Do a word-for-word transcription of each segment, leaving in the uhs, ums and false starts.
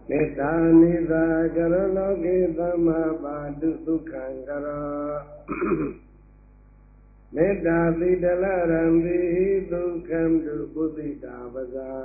မေတ္တာနိသာကရလောကေသမပါတုဒုက္ခံကရောမေတ္တာပိတလရံပိဒုက္ခံတုပုသိတာပဇာ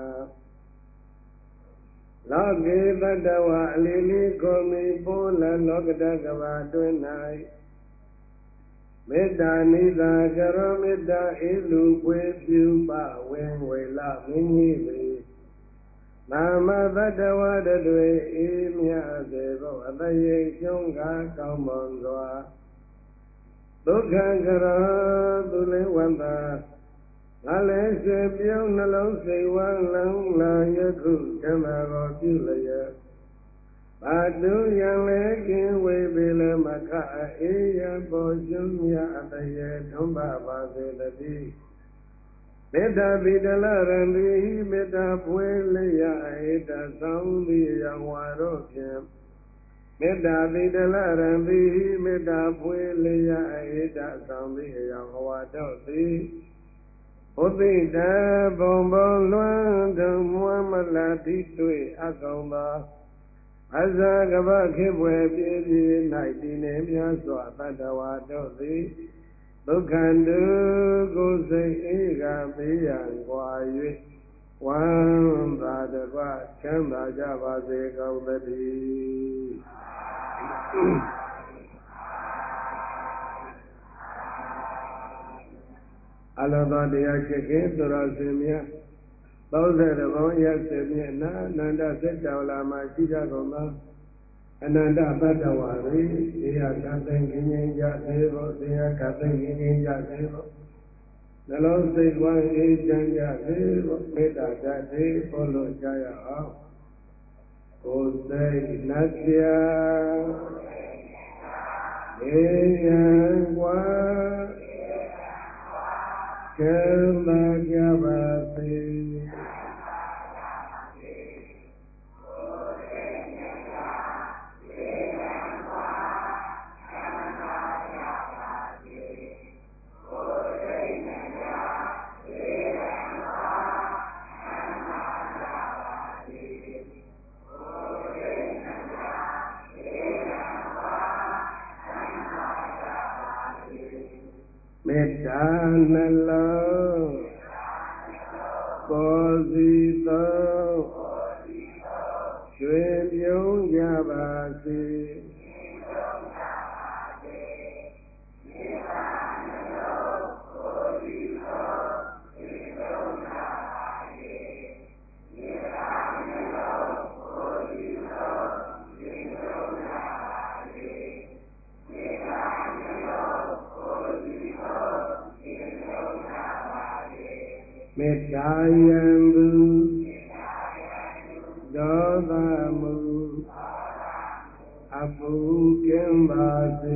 လောကေတတဝအလီလီကိုမီပိုးလလောကတကဘာတွင်၌မေတ္တာနိသာကရောမေတ္တာဧလူပွေပြုပဝင်းဝေလမင်းကြီးပေနာမတတဝတတွေအေးမြစေသောအတယေကျုံးကားကောင်းမွန်စွာဒုက္ခကရောသူလေးဝန္တာငါလည်းရွှေပြုံးနှလုံးစိတ်ဝမ်းလန်းလာယခုဓမ္မရောပြုလျက်ဘာတုယံလေကင်းဝေပေလမခအေးရပေါ်ကျွမြအတရေထုံးပါပါစေတည်းမေတ္တာပိတလရံပိမေတ္တာပွေလျာဧတဆောင်သည်ယဝါတို့ဖြင့်မေတ္တာပိတလရံပိမေတ္တာပွေလျာဧတဆောင်သည်ယဝါတို့သည်ဘုသိတဘုံဘုံလွမ်းထုံမွမ်းမလာတိတွေ့အကောင်သောအဇာကပခေဘွယ်ပြည့်ပြည့်၌တည်နေမြတ်စွာတတ္တဝါတို့သည်ဒုက္ခတုကိုယ်စိတ်အေးကပေးရန်ကွာ၍ဝမ်းသာတပါးချမ်းသာကြပါစေကောင်းသတည်းအလောတော်တရားချစ်ခင်သူတော်စင်များသုံးဆယ်တဘုံရက်စင်မြင့်နာအနန္တစัจ java လာမှာရှိကြကုန်သောအနန္တတတ္တဝါတွေတရားကသိငြိမ်းကြစေဖို့တရားကသိငြိမ်းကြစေဖို့နှလုံးစိတ်ဝမ်းအေးချမ်းကြစေဖို့မေတ္တာဓာတ်တွေပို့လို့ကြရအောင်ကိုယ်စိတ်နှပြအေးရန်กว่าချမ်းသာကြပါစေမေတ္တာနှလုံးပေါ်စီသောရွှင်ပြုံးကြပါစေမေတ္တာယံသူဒေါသမုအပူကင်းပါစေ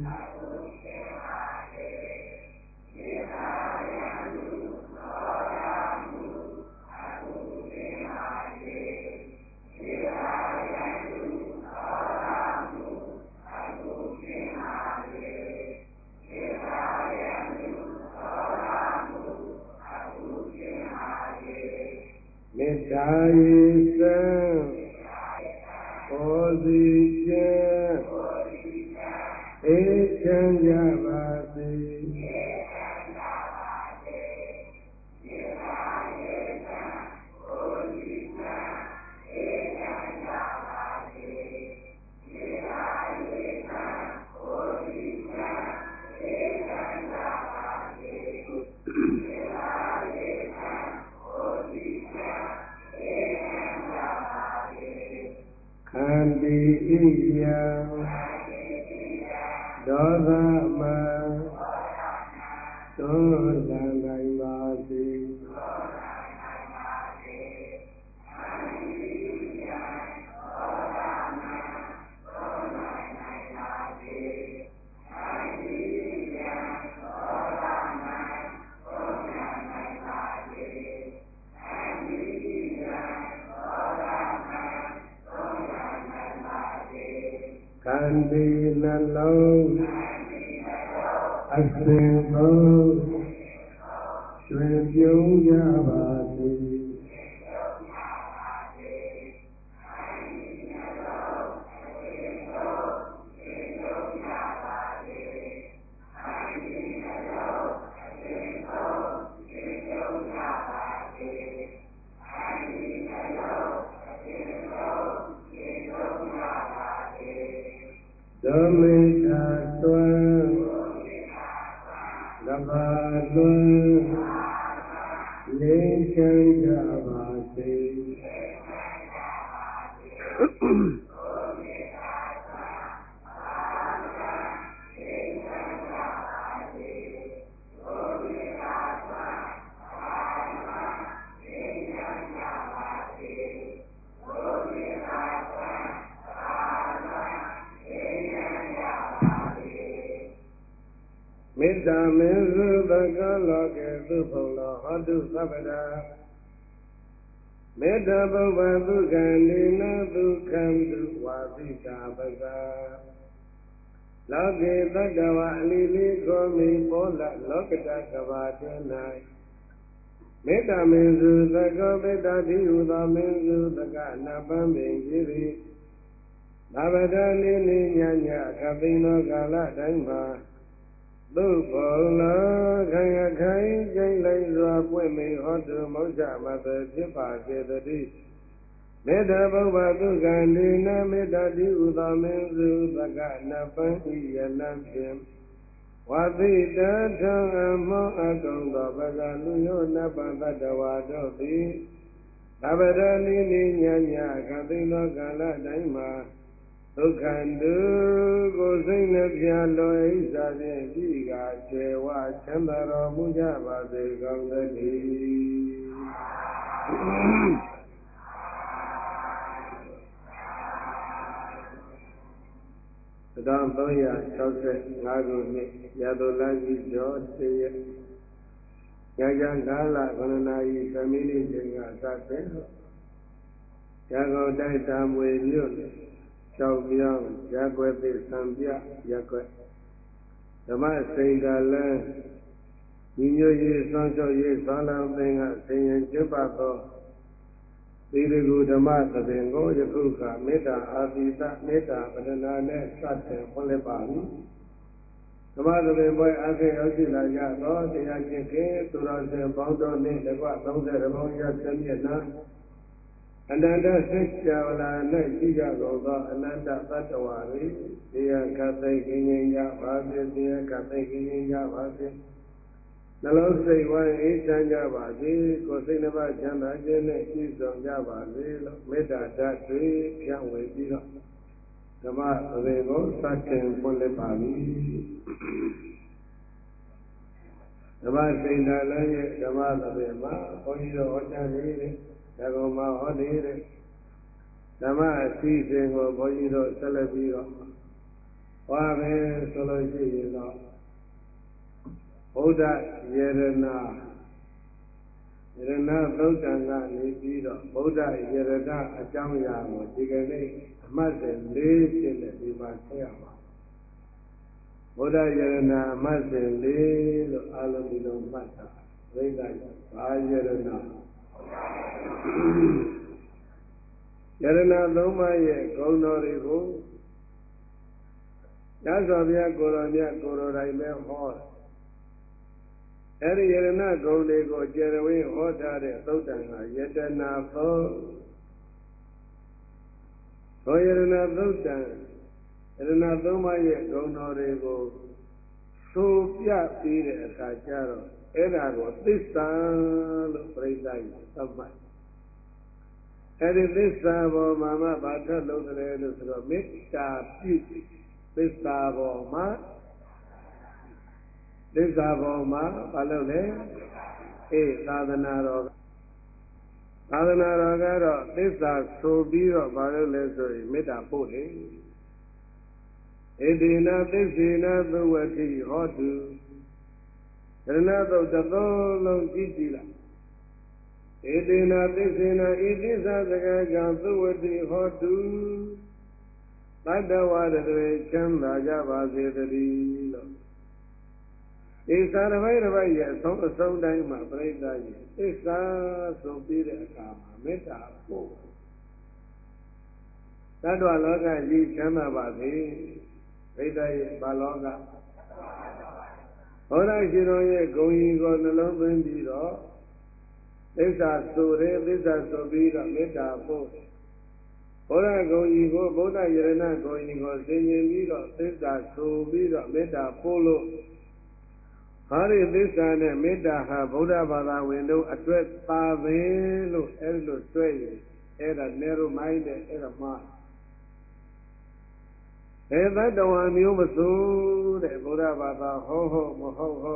မေတ္တာယေသံပေါ်စီခြင်းအေးချမ်းကြပါစေခန္တီဣယံဒေါသမံသွန်လန်းနိုင်ပါစေခန္တီနှလုံးအစဉ်ဆုံးရွှင်ပြုံးကြပါစေသောမေတ္တာသွမ်းကဘာလွန်ငြိမ်းချမ်းကြပါစေမေတ္တာမင်းစုသကလောကေသုဖုံလောဟောတုသဗ္ဗရာမေတ္တာပုဗ္ဗသုခန္ဒီနာဒုက္ခံတုဝါသိတာပဇာလောကေတတ္တဝအလီလီကိုမိပောလလောကတကဘာတွင်၌မေတ္တာမင်းစုသကောမေတ္တာတိဟုသောမင်းစုသကနာပန်းပင်ကြီးသည်ဘာဝတနိနိညာညာခသိန်သောကာလတိုင်းမှာသုဘုံလောခိုင်အခိုင်ကျိန်လိုက်စွာပွင့်မိဟောတုမောက္ခမတဖြစ်ပါစေတည်းမေတ္တာဘုဗ္ဗသုခန္ဒီနာမေတ္တာတိဥသောမင်းစုသကနပန်းဤယနဖြင့်ဝါသိတထံအမောအကုံသောပဇာလူယောနပတတ္တဝါတို့သည်သဗ္ဗရဏိနိညာညာခသိန်သောကာလတိုင်းမှာဒုက္ခတုကိုစိတ်နှပြလွယ်ဣဇာဖြင့်ပြီးကကျေဝချမ်းသာတော်မူကြပါစေကောင်းသတည်းတစ်ထောင်သုံးရာ၆၅ခုနှစ်ရတုလကြီးကျော်တရက်ညချမ်းကာလခုနှစ်နာရီသမိနစ်ချိန်ကစတဲ့ရကောတိုက်တံမွေမြို့ရှောက်မြောင်းရက်ွက်သည့်သံပြရက်ွက်ဓမ္မစိန်တလန်းညီညွတ်ရေးဆွမ်းချုပ်ရေးဆွမ်းလောင်းသင်္ကဆင်ရင်ကျင့်ပသောသီလကုဓမ္မသဘင်ကိုယခုခမေတ္တာအာသီသမေတ္တာပဒနာနဲ့စတင်ဖွင့်လှစ်ပါပြီဓမ္မသဘင်ပွဲအခေရောက်ရှိလာကြသောတရားကျင့်ခင်သူတော်စင်ပေါင်းတော်နှင့်တကွသုံးဆယ်ဘုံရဆက်မျက်နှာအနန္တစိတ်ကြဝလာ၌ရှိကြကုန်သောအနန္တသတ္တဝါတွေတရားကသိကင်းငြိမ်းကြပါစေတရားကသိကင်းငြိမ်းကြပါစေနှလုံးစိတ်ဝမ်းအေးချမ်းကြပါစေကိုယ်စိတ်နှပါချမ်းသာခြင်းနဲ့ပြည့်စုံကြပါစေလို့မေတ္တာဓာတ်တွေဖြန့်ဝေပြီးတော့ဓမ္မသဘင်ကိုစတင်ဖွင့်လှစ်ပါပြီဓမ္မစိတ်ဓာတ်လည်းရဲ့ဓမ္မသဘင်မှာဘုန်းကြီးတို့ဟောကြားနေတဲ့ဒါကုံမှာဟောနေတဲ့ဓမ္မအစီအစဉ်ကိုဘုန်းကြီးတို့ဆက်လက်ပြီးတော့ဟောပဲဆိုလို့ရှိရင်တော့ဘုဒ္ဓယေရနာယေရနာသုတ်တံကနေပြီးတော့ဗုဒ္ဓယေရနာအကြောင်းအရာကိုဒီကနေ့အမှတ်စဉ်၄ဖြစ်နဲ့ဒီမှာဆက်ရပါဗုဒ္ဓယေရနာအမှတ်စဉ်၄လို့အာလုံးဒီလိုမှတ်တာပြိဿဘာယေရနာယရဏသုံးပါးရဲ့ဂုဏ်တော်တွေကိုညစွာဘုရားကိုတော်မြတ်ကိုတော်တိုင်ပဲဟောတယ်အဲဒီယရဏဂုဏ်တွေကိုကျေရဝင်းဟောထားတဲ့သုတ်တံကယတနာသောသောယရဏသုတ်တံယရဏသုံးပါးရဲ့ဂုဏ်တော်တွေကိုဆိုပြပြီးတဲ့အခါကျတော့အဲ့ဒါကိုသစ္စာလို့ပြိဿကြီးသတ်မှတ်အဲ့ဒီသစ္စာပေါ်မှာမှဘာထက်လုံးတယ်လို့ဆိုတော့မေတ္တာပြုသစ္စာပေါ်မှာသစ္စာပေါ်မှာဘာလို့လဲအေးသာသနာတော်သာသနာတော်ကတော့သစ္စာဆိုပြီးတော့ဘာလို့လဲဆိုရင်မေတ္တာပို့တယ်ဣတိနာသစ္စေနာသုဝတိဟောတုရဏသုတ်တစ်သုံးလုံးကြည့်ကြည့်လိုက်ဧတေနာသစ္စေနာဣတိသသကကံသုဝတိဟောတုတတ္တဝါတွေချမ်းသာကြပါစေတည်းလို့ဒီသာရပိုက်တစ်ပိုက်ရဲ့အဆုံးအဆုံးတိုင်းမှာပြိဿကြီးသစ္စာဆိုပြီးတဲ့အခါမှာမေတ္တာပို့တတ္တဝါလောကကြီးချမ်းသာပါစေပြိဿရဲ့ဘာလောကဘုရားရှင်တော်ရဲ့ဂုဏ်ကြီးကိုနှလုံးသွင်းပြီးတော့သစ္စာဆိုတယ်သစ္စာဆိုပြီးတော့မေတ္တာပို့ဘဘုရားဂုံကြီးကိုဗုဒ္ဓယရဏဂုံကြီးကိုသိမြင်ပြီးတော့သစ္စာဆိုပြီးတော့မေတ္တာပို့လို့ဟာဒီသစ္စာနဲ့မေတ္တာဟာဗုဒ္ဓဘာသာဝင်တို့အတွက်သာပဲလို့အဲ့လိုတွေ့ရင်အဲ့ဒါ narrow minded အဲ့ဒါမှဘယ်သတ္တဝါမျိုးမဆိုတဲ့ဗုဒ္ဓဘာသာဟောဟုတ်မဟုတ်ဟုတ်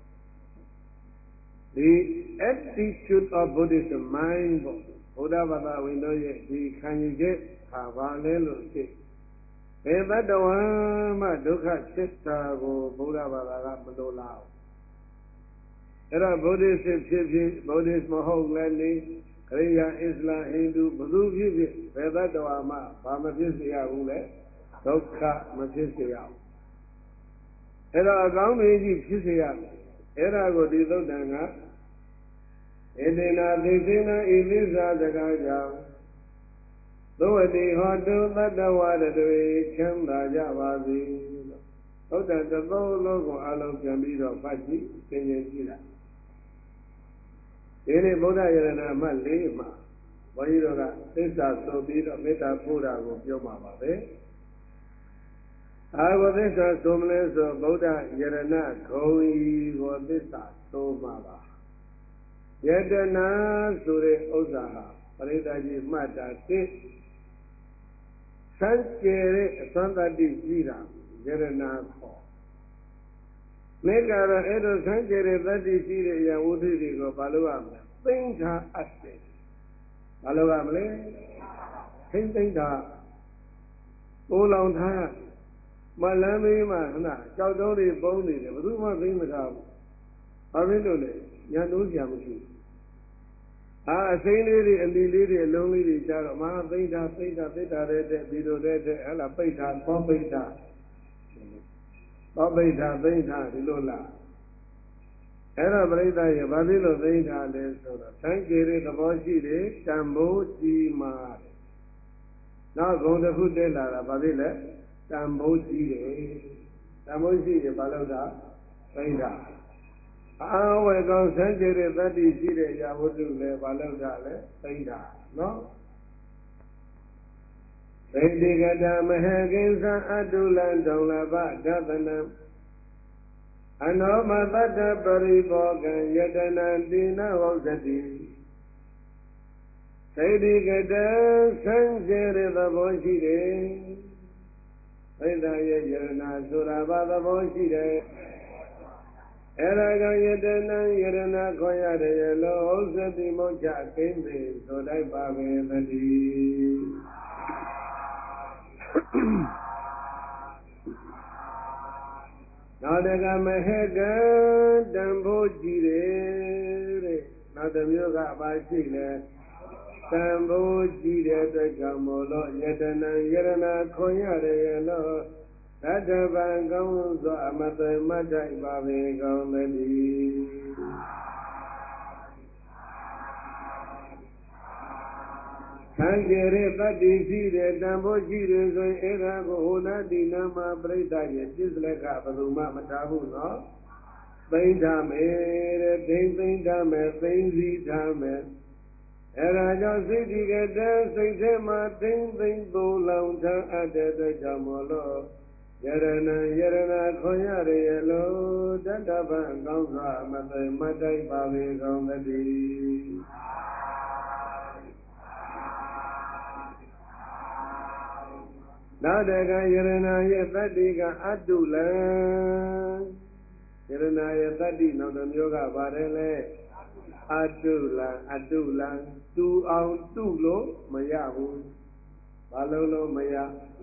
the attitude of Buddhism mind ပေါ့ဗုဒ္ဓဘာသာဝင်တို့ရဲ့ဒီခံယူချက်ဟာဘာလဲလို့သိဘယ်သတ္တဝါမှဒုက္ခဖြစ်တာကိုဗုဒ္ဓဘာသာကမလိုလားအဲ့တော့ဗုဒ္ဓစ်ဖြစ်ဖြစ်ဗုဒ္ဓစ်မဟုတ်လည်းနေခရိယာအစ္စလာမ်ဟိန္ဒူဘယ်သူဖြစ်ဖြစ်ဘယ်သတ္တဝါမှဘာမဖြစ်စေရဘူးလေဒုက္ခမဖြစ်စေရဘူးအဲ့တော့အကောင်းကြီးဖြစ်စေရမယ်အဲ့ဒါကိုဒီသုတ်တန်ကဧတေနာသိစေနာဤသစ္စာစကားကြောင့်သောဝတိဟောတုသတ္တဝါတွေချမ်းသာကြပါစေလို့သုတ်တန်တစ်သုံးလုံးကိုအလုံးပြန်ပြီးတော့ဖတ်ကြည့်သင်ရင်ကြည့်လိုက်ဒီနေ့ဗုဒ္ဓယရဏအမှတ်၄မှာဘုန်းကြီးတို့ကသစ္စာဆိုပြီးတော့မေတ္တာပို့တာကိုပြောမှာပါပဲအာဝသစ္စာဆိုမလဲဆိုဗုဒ္ဓယရဏဂုံကြီးကိုသစ္စာဆိုမှာပါယတနာဆိုတဲ့ဥစ္စာဟာပရိသတ်ကြီးမှတ်တာသိစံကျဲတဲ့အသံတတိရှိတာယရနာခေါ်နေကတော့အဲ့လိုစံကျဲတဲ့တတိရှိတဲ့အရာဝုဒ္ဓတွေကိုဘာလို့ရမလဲသိမ့်ထားအပ်တယ်ဘာလို့ရမလဲသိမ့်သိမ့်တာပိုးလောင်ထားမလမ်းမေးမှဟနာကြောက်တုံးတွေပုံးနေတယ်ဘယ်သူမှသိမ့်မထားဘူးဘာဖြစ်လို့လဲညာနိုးကြမရှိဘူးအာအစိမ်းလေးတွေအလီလေးတွေအလုံးလေးတွေကြတော့မဟာသိမ့်တာသိမ့်တာသိတာတဲ့တဲ့ပြီးတော့တဲ့တဲ့ဟဲ့လားပိတ်တာသောပိတ်တာသောပိတ်တာသိမ့်တာဒီလိုလားအဲ့တော့ပြိဿရဲ့ဘာဖြစ်လို့သိမ့်တာလဲဆိုတော့သံဃေတဲ့သဘောရှိတယ်တံမိုးကြီးမှာနောက်ဂုံတစ်ခုတက်လာတာဘာဖြစ်လဲတံမိုးကြီးတယ်တံမိုးရှိရင်ဘာလို့တာသိမ့်တာအာဝေကောင်စံကြတဲ့တတ္တိရှိတဲ့ရာဝတ္ထုလည်းဘာလို့တာလဲသိမ့်တာနော်ဒိဋ္ဌိကတမဟကိဉ္စအတုလံဒုံလဘဒသနံအနောမတတ္တပရိဘောကံယတနံတိနဝௌဇတိဒိဋ္ဌိကတစံကြတဲ့သဘောရှိတယ်ဘိဓာရဲ့ယရနာဆိုတာဘာသဘောရှိတယ်အဲ့ဒါကယတနံယရနာခေါ်ရတယ်ရလို့ဥစ္စတိမောချကိမ့်ပေဆိုလိုက်ပါပဲတည်းနောက်တကမဟကံတံဖို့ကြည့်တယ်တဲ့နောက်တစ်မျိုးကပါရှိလဲတံဖို့ကြည့်တဲ့အတွက်ကြောင့်မို့လို့ယတနံယရနာခေါ်ရတယ်ရလို့သတ္တဗံကောင်းစွာအမတမတ်ထိုက်ပါပေကောင်းသတည်းသံဃေရတတ္တိရှိတဲ့တံဖို့ရှိတယ်ဆိုရင်အဲ့ဒါကိုဟိုနာတိနာမပရိသတ်ရဲ့ပြစ္ဆလကဘယ်သူမှမထားဘူးနော်သိမ့်ထားမယ်တဲ့သိမ့်သိမ့်ထားမယ်သိမ့်စီထားမယ်အဲ့ဒါကြောင့်စိတ်ဒီကတည်းစိတ်ထဲမှာသိမ့်သိမ့်သို့လောင်ထားအပ်တဲ့အတွက်ကြောင့်မို့လို့ယရဏယရဏခေါ်ရရလို့တတ္တဗံကောင်းစွာမသိမတ်တိုက်ပါပေကောင်းသတည်းနောက်တကယရဏရဲ့တတ္တိကအတုလံယရဏရဲ့တတ္တိနောက်တစ်မျိုးကပါတယ်လေအတုလံအတုလံတူအောင်တုလို့မရဘူးဘာလို့လို့မရ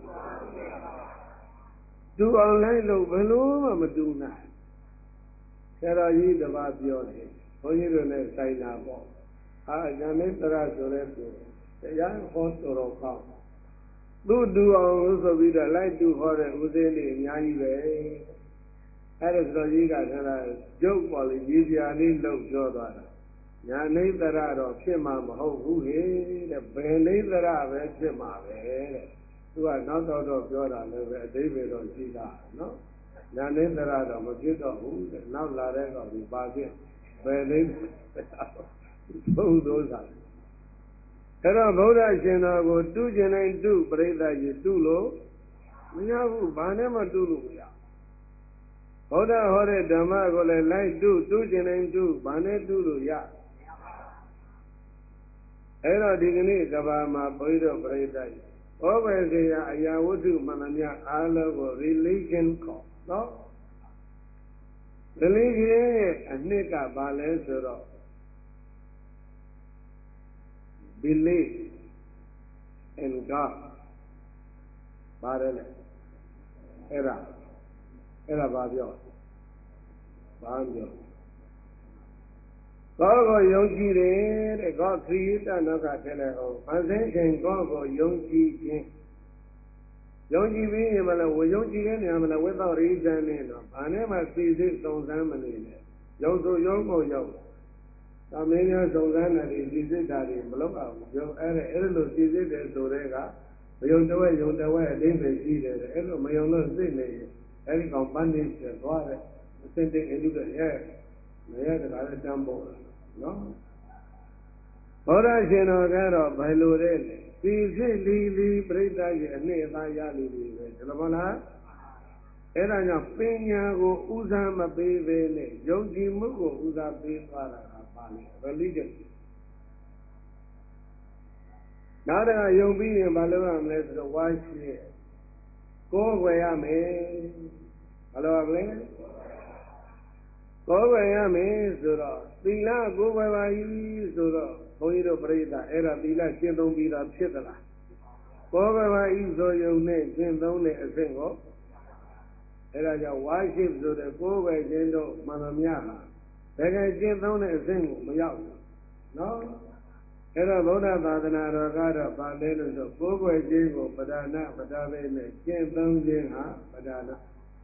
တူအောင်လိုက်လို့ဘယ်လို့မှမတူနိုင်ဆရာတော်ကြီးတပါးပြောတယ်ဘုန်းကြီးတို့လည်းဆိုင်တာပေါ့အာဉာဏိတရဆိုတဲ့သူတရားဟောတော်တော်ကောင်းသူတူအောင်လို့ဆိုပြီးတော့လိုက်တူဟောတဲ့ဦးသိန်းလေးအများကြီးပဲအဲ့ဒါဆိုကြီးကခဏရုပ်ပေါ်လေးကြီးပြာလေးလှုပ်ပြောသွားတာညာနိတရတော့ဖြစ်မှာမဟုတ်ဘူးဟဲ့တဲ့ဘယ်နိတရပဲဖြစ်မှာပဲတဲ့သူကနောက်တော့တော့ပြောတာလည်းပဲအတိပ္ပယ်တော့ရှိတာနော်ညာနိတရတော့မဖြစ်တော့ဘူးတဲ့နောက်လာတဲ့ကောင်ဒီပါဖြစ်ဘယ်နိသုံးသုံးစားအဲ့တော့ဗုဒ္ဓရှင်တော်ကိုတူးကျင်တိုင်းတူးပြိဿကြီးတူးလို့မရဘူးဘာနဲ့မှတူးလို့မရဗုဒ္ဓဟောတဲ့ဓမ္မကိုလည်းလိုက်တူးတူးကျင်တိုင်းတူးဘာနဲ့တူးလို့ရအဲ့တော့ဒီကနေ့ကဘာမှာဘုန်းကြီးတို့ပြိဿကြီးဩဘယ်စေယအရာဝတ္ထုမှန်သမျှအားလုံးကို religion ခေါ်နော် religion ရဲ့အနှစ်ကဘာလဲဆိုတော့ belief in God ပါတယ်လေအဲ့ဒါအဲ့ဒါဘာပြောဘာပြောGod ကိုယုံကြည်တယ်တဲ့ God creator နောက်ကထဲလဲအောင်ဖန်ဆင်းခြင်း God ကိုယုံကြည်ခြင်းယုံကြည်ပြီးရင်မလားဝယုံကြည်တဲ့နေရာမှာလည်း without reason နဲ့တော့ဘာနဲ့မှသိသိစုံစမ်းမနေနဲ့ယုံဆိုယုံကိုယုံသာမင်းများစုံစမ်းတယ်ဒီသိစိတ်ဓာတ်တွေမလုပ်အောင်ယုံအဲ့ဒါအဲ့လိုသိစိတ်တယ်ဆိုတဲ့ကမယုံတဝက်ယုံတဝက်အသေးပဲရှိတယ်အဲ့လိုမယုံလို့သိနေရင်အဲ့ဒီကောင်ပန်းနေတယ်သွားတယ်အစင်တိတ်အဲ့လိုတဲ့ရဲ့မရတဲ့ကလည်းတမ်းပေါ်နော်ဘောရရှင်တော်ကတော့ဘယ်လိုလဲဒီစိတ်လီလီပြိဿရဲ့အနှစ်အသားရလူတွေပဲဒီလိုမလားအဲ့ဒါကြောင့်ပညာကိုဥစားမပေးဘဲနဲ့ယုံကြည်မှုကိုဥစားပေးသွားတာကပါလေ religion နောက်တခါယုံပြီးရင်ဘာလုပ်ရမလဲဆိုတော့ဝါရှိကိုယ်ွယ်ရမယ်ဘာလုပ်ရမလဲကိုယ်ွယ်ရမယ်ဆိုတော့သီလကိုယ်ွယ်ပါ၏ဆိုတော့ဘုန်းကြီးတို့ပြိဿအဲ့ဒါသီလရှင်းသုံးပြီးသားဖြစ်သလားကိုယ်ွယ်ပါ၏ဆိုယုံနဲ့ရှင်းသုံးတဲ့အဆင့်ကိုအဲ့ဒါကြောင့် worship ဆိုတဲ့ကိုယ်ွယ်ခြင်းတို့မှန်သမျှဟာတကယ်ရှင်းသုံးတဲ့အဆင့်ကိုမရောက်ဘူးနော်အဲ့တော့ဗုဒ္ဓသာသနာတော်ကတော့ဗာလဲလို့ဆိုကိုယ်ွယ်ခြင်းကိုပဒါနပဒါပဲနဲ့ရှင်းသုံးခြင်းဟာပဒါန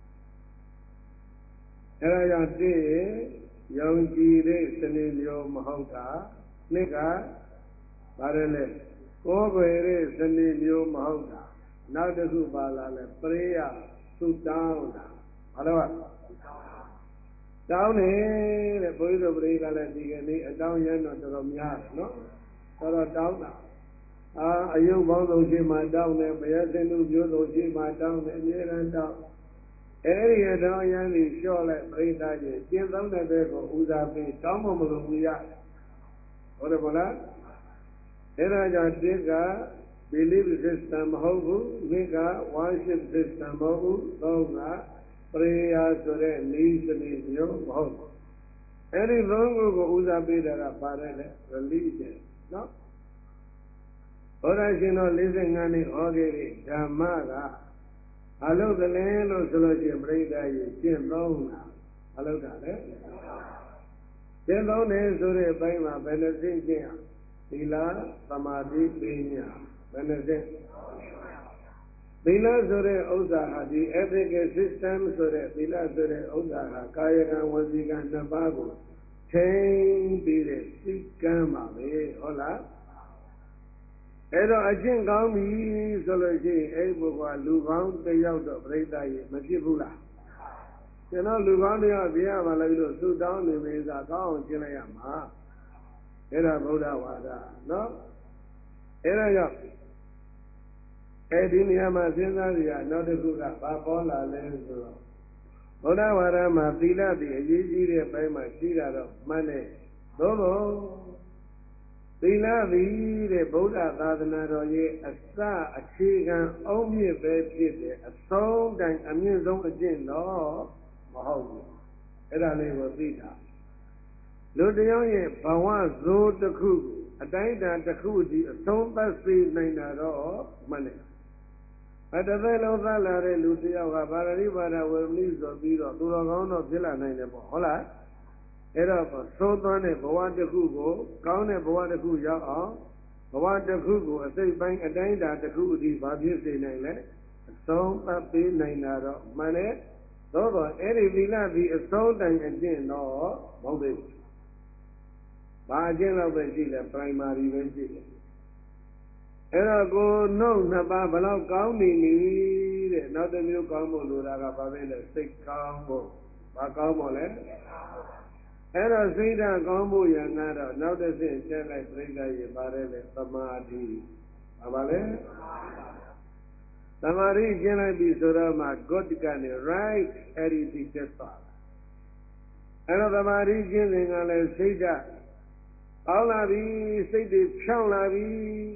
အဲ့ဒါကြောင့်တည်းယုံကြည်တဲ့စနစ်မျိုးမဟုတ်တာနှစ်ကပါတယ်လေကိုယ်ွယ်တဲ့စနစ်မျိုးမဟုတ်တာနောက်တစ်ခုပါလာလဲပရိယသုတောင်းတာဘာလို့อ่ะတောင်းနေတဲ့ဘုန်းကြီးတို့ပြိဿလည်းဒီကနေ့အတောင်းရတော့တော်တော်များတယ်နော်တော်တော်တောင်းတာအာအယုတ်ပေါင်းဆုံးရှိမှတောင်းတယ်ဘယစင်လူမျိုးဆုံးရှိမှတောင်းတယ်အမြဲတမ်းတောင်းအဲ့ဒီအတောင်းရသည်လျှော့လိုက်ပြိဿကြီးကျင့်သုံးတဲ့ဘက်ကိုဦးစားပေးတောင်းမမလို့ဘူးရဟုတ်တယ်မလားအဲ့ဒါကြောင့်တစ်ကbelief system မဟုတ်ဘူးနှစ်က worship system မဟုတ်ဘူးသုံးကပရိယာဆိုတဲ့ဤစနစ်မျိုးမဟုတ်ဘူးအဲ့ဒီသုံးခုကိုဦးစားပေးတာကပါတယ်လေ religion နော်ဘုရားရှင်တော်၄၅နှစ်ဟောခဲ့တဲ့ဓမ္မကအလုပ်ကလေးလို့ဆိုလို့ရှိရင်ပြိဿကြီးရှင်းသုံးတာအလုပ်တာလေရှင်းသုံးတယ်ဆိုတဲ့အပိုင်းမှာဘယ်နှစိတ်ရှင်းသီလသမာဓိပညာဘယ်နှစိတ်သီလဆိုတဲ့ဥစ္စာဟာဒီ ethical system ဆိုတဲ့သီလဆိုတဲ့ဥစ္စာဟာကာယကံဝစီကံနှစ်ပါးကိုထိန်းပြီးတဲ့စိတ်ကမ်းပါပဲဟုတ်လားအဲ့တော့အကျင့်ကောင်းပြီဆိုလို့ရှိရင်အဲ့ပုဂ္ဂိုလ်ကလူကောင်းတစ်ယောက်တော့ပြိဿကြီးမဖြစ်ဘူးလားကျွန်တော်လူကောင်းတစ်ယောက်ပြရပါလိုက်လို့သုတောင်းနေပြီသာကောင်းအောင်ရှင်းလိုက်ရမှာအဲ့ဒါဗုဒ္ဓဝါဒနော်အဲ့ဒါကြောင့်အဲ့ဒီနေရာမှာစဉ်းစားကြရနောက်တစ်ခုကဘာပေါ်လာလဲဆိုတော့ဗုဒ္ဓဝါဒမှာသီလတည်အရေးကြီးတဲ့ဘက်မှာရှိတာတော့မှန်တယ်သို့သောသီလသည်တဲ့ဗုဒ္ဓသာသနာတော်ရဲ့အစအခြေခံအုံမြစ်ပဲဖြစ်တယ်အဆုံးတိုင်အမြင့်ဆုံးအကျင့်တော့မဟုတ်ဘူးအဲ့ဒါလေးကိုသိတာလူတယောက်ရဲ့ဘဝဇိုးတစ်ခုအတိုင်းအတာတစ်ခုဒီအဆုံးသတ်စေနိုင်တာတော့မှန်တယ်အတသက်လုံးသတ်လာတဲ့လူတယောက်ကပါရဏိပါဒဝေမနိဆိုပြီးတော့သူတော်ကောင်းတော့ဖြစ်လာနိုင်တယ်ပေါ့ဟုတ်လားအဲ့တော့သိုးသွန်းတဲ့ဘဝတစ်ခုကိုကောင်းတဲ့ဘဝတစ်ခုရောက်အောင်ဘဝတစ်ခုကိုအစိတ်ပိုင်းအတိုင်းအတာတစ်ခုအထိဘာဖြစ်စေနိုင်လဲအဆုံးသတ်ပေးနိုင်တာတော့မှန်တယ်သို့တော့အဲ့ဒီသီလဒီအဆုံးတိုင်အကျင့်တော့မဟုတ်သေးဘူးဘာအကျင့်လောက်ပဲရှိလဲ primary ပဲရှိတယ်အဲ့တော့ကိုနှုတ်နှစ်ပါးဘလောက်ကောင်းနေပြီတဲ့နောက်တစ်မျိုးကောင်းဖို့လိုတာကဘာပဲလဲစိတ်ကောင်းဖို့ဘာကောင်းဖို့လဲအဲ့တော့စိတ်ဓာတ်ကောင်းဖို့ရန်ကတော့နောက်တစ်ဆင့်တက်လိုက်ပြိဿရေပါတယ်လေသမာဓိဘာပါလဲသမာဓိကျင့်လိုက်ပြီဆိုတော့မှ God ကနေ right အဲ့ဒီသိချက်သွားအဲ့တော့သမာဓိကျင့်စဉ်ကလည်းစိတ်ဓာတ်ကောင်းလာပြီစိတ်တွေဖြောင်းလာပြီ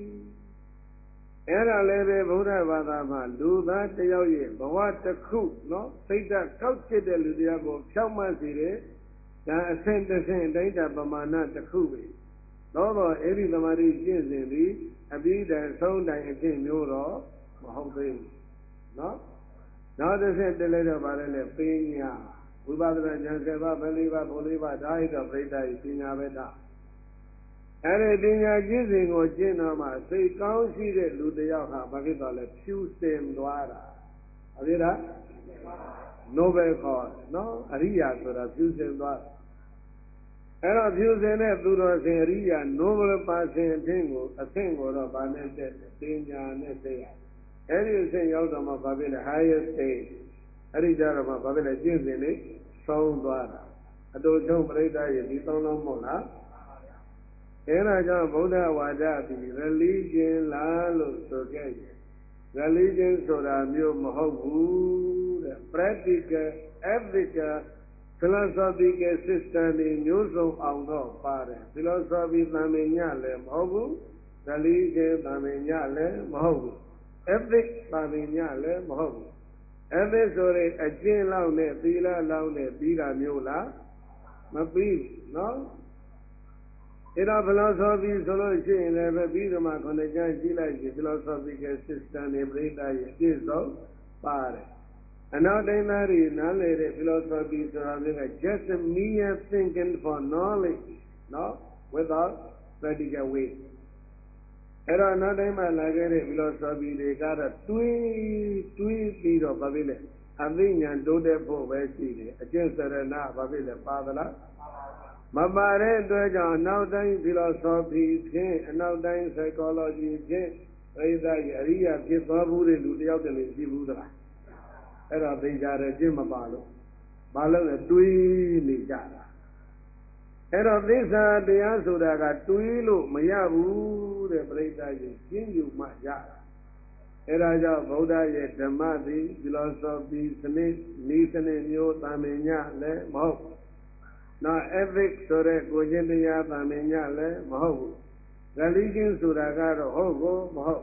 အဲ့ဒါလည်းပဲဗုဒ္ဓဘာသာမှာလူသားတယောက်ရဲ့ဘဝတစ်ခုနော်စိတ်ဓာတ်ကောက်ကျစ်တဲ့လူတရားကိုဖြောင်းမှစေတယ်ဒါအဆင့်တစ်ဆင့်အတိုင်းတာပမာဏတစ်ခုပဲသောတော့အဲ့ဒီသမာဓိကျင့်စဉ်သည်အပြီးတိုင်ဆုံးတိုင်အဖြစ်မျိုးတော့မဟုတ်သေးဘူးနော်နောက်တစ်ဆင့်တက်လိုက်တော့ဗါလဲလေပညာဝိပဿနာဉာဏ်ဆက်ပါးပဲလေးပါးဘုလေးပါးဒါဟိတော့ပြိတ္တာပညာပဲထားအဲ့ဒီပညာကျင့်စဉ်ကိုကျင့်တော့မှစိတ်ကောင်းရှိတဲ့လူတစ်ယောက်ဟာဘာဖြစ်သွားလဲဖြူစင်သွားတာအပြည့်လားနိုဘယ်ခေါ်နော်အရိယာဆိုတာဖြူစင်သွားအဲ့တော့ဖြူစင်တဲ့သူတော်စင်အရိယာနိုဘယ်ပါစင်အထင်ကိုအဆင့်ကိုတော့ဗာနဲ့တက်ပညာနဲ့တက်ရအဲ့ဒီအဆင့်ရောက်တော့မှဘာဖြစ်လဲ higher stage အဲ့ဒီကြတော့မှဘာဖြစ်လဲကျင့်စဉ်လေးဆုံးသွားတာအတူချုံပြိတ္တာရဲ့ဒီသုံးလုံးမဟုတ်လားအဲဒါကြောင့်ဗုဒ္ဓဝါဒသည် religion လားလို့ဆိုခဲ့ရင် religion ဆိုတာမျိုးမဟုတ်ဘူးတဲ့ practical ethical philosophical system တွေမျိုးစုံအောင်တော့ပါတယ် philosophy သံမညလည်းမဟုတ်ဘူး religion သံမညလည်းမဟုတ်ဘူး ethics သံမညလည်းမဟုတ်ဘူး ethics ဆိုရင်အကျင့်လောက်နဲ့သီလလောက်နဲ့ပြီးတာမျိုးလားမပြီးဘူးနော်အဲ့တော့ philosophy ဆိုလို့ရှိရင်လည်းပဲပြီးတော့မှခုနှစ်ကျမ်းကြည့်လိုက်ရင် philosophical system တွေပြိတ္တာရဲ့ပြည့်စုံပါတယ်အနောက်တိုင်းသားတွေနားလည်တဲ့ philosophy ဆိုတာမျိုးက just a mere thinking for knowledge နော် without practical way အဲ့တော့နောက်တိုင်းမှာလာခဲ့တဲ့ philosophy တွေကတော့တွေးတွေးပြီးတော့ဘာဖြစ်လဲအသိဉာဏ်တိုးတက်ဖို့ပဲရှိတယ်အကျင့်စရဏဘာဖြစ်လဲပါသလားမပါတဲ့အတွက်ကြောင့်နောက်တိုင်း philosophy ဖြင့်အနောက်တိုင်း psychology ဖြင့်ပြိဿရဲ့အရိယာဖြစ်သွားဘူးတဲ့လူတယောက်တည်းလည်းရှိဘူးသလားအဲ့ဒါသိကြတယ်ကျင့်မပါလို့ဘာလို့လဲတွေးနေကြတာအဲ့တော့သစ္စာတရားဆိုတာကတွေးလို့မရဘူးတဲ့ပြိဿရဲ့ကျင့်ယူမှရတာအဲ့ဒါကြောင့်ဗုဒ္ဓရဲ့ဓမ္မသည် philosophy စနစ်ဤစနစ်မျိုးသာမညလည်းမဟုတ်နောက် ethics ဆိုတဲ့ကိုယ်ချင်းတရားသာမညလည်းမဟုတ်ဘူး religion ဆိုတာကတော့ဟုတ်ကိုမဟုတ်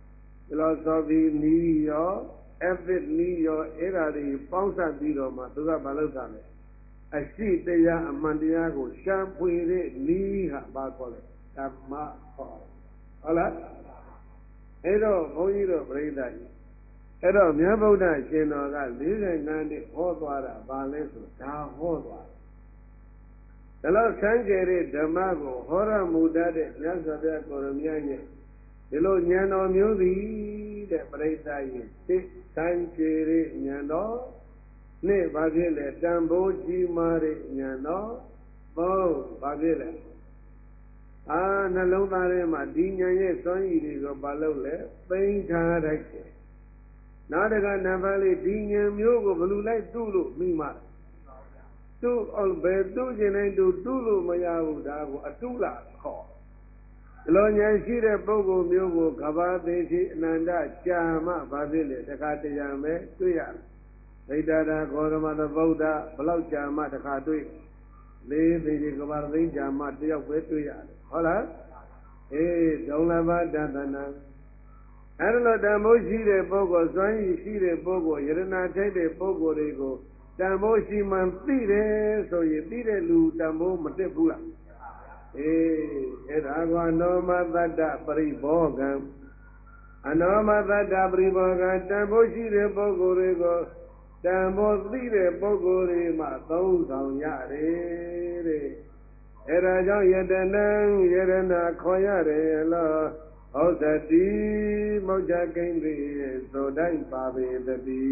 philosophy နီးရော ethics နီးရောအဲ့ဒါတွေပေါင်းစပ်ပြီးတော့မှသူကမလုပ်တာလေအရှိတရားအမှန်တရားကိုရှာဖွေတဲ့နီးဟာဘာခေါ်လဲဓမ္မခေါ်ဟုတ်လားအဲ့တော့ဘုန်းကြီးတို့ပြိဿကြီးအဲ့တော့မြတ်ဗုဒ္ဓရှင်တော်က၄၅နှစ်ဟောသွားတာဘာလဲဆိုဒါဟောသွားဒါလို့ဆန်းကျယ်တဲ့ဓမ္မကိုဟောရမူတတ်တဲ့မြတ်စွာဘုရားကိုရမြတ်ရဲ့ဒီလိုဉာဏ်တော်မျိုးသည်တဲ့ပြိဿရဲ့သိဆန်းကျယ်တဲ့ဉာဏ်တော်နှစ်ဘာဖြစ်လဲတန်ဖိုးကြီးမားတဲ့ဉာဏ်တော်သုံးဘာဖြစ်လဲအာနှလုံးသားထဲမှာဒီဉာဏ်ရဲ့စွမ်းရည်တွေကိုဘာလို့လဲသိမ့်ထားလိုက်တယ်နောက်တကနံပါတ်လေးဒီဉာဏ်မျိုးကိုဘယ်လိုလိုက်တုလို့မိမှာတုအောင်ဘယ်တုခြင်းတိုင်းတုတုလို့မရဘူးဒါကိုအတုလာခေါ်ဒီလိုဉာဏ်ရှိတဲ့ပုဂ္ဂိုလ်မျိုးကိုကဘာသေးရှိအနန္တကြာမှဘာဖြစ်လဲတခါတရံပဲတွေ့ရတယ်ဗိဒ္ဓတာဂေါရမသဗုဒ္ဓဘလောက်ကြာမှတခါတွေ့လေးသိကြီးကဘာသိကြာမှတယောက်ပဲတွေ့ရတယ်ဟုတ်လားအေးဒုံလဘတသနာအဲ့လိုတန်ဖိုးရှိတဲ့ပုဂ္ဂိုလ်စွမ်းရည်ရှိတဲ့ပုဂ္ဂိုလ်ယရနာထိုက်တဲ့ပုဂ္ဂိုလ်တွေကိုတန်ဖိုးရှိမှန်သိတယ်ဆိုရင်သိတဲ့လူတန်ဖိုးမတက်ဘူးလားအေးအဲ့ဒါကအနောမသတ္တပရိဘောဂံအနောမသတ္တပရိဘောဂံတန်ဖိုးရှိတဲ့ပုဂ္ဂိုလ်တွေကိုတန်ဖိုးသိတဲ့ပုဂ္ဂိုလ်တွေမှသုံးဆောင်ရတယ်တဲ့အဲ့ဒါကြောင့်ယတနံယရနာခေါ်ရတယ်လို့ဩဇတိမောက္ခကိန္တိသောတိုင်းပါပေတတိ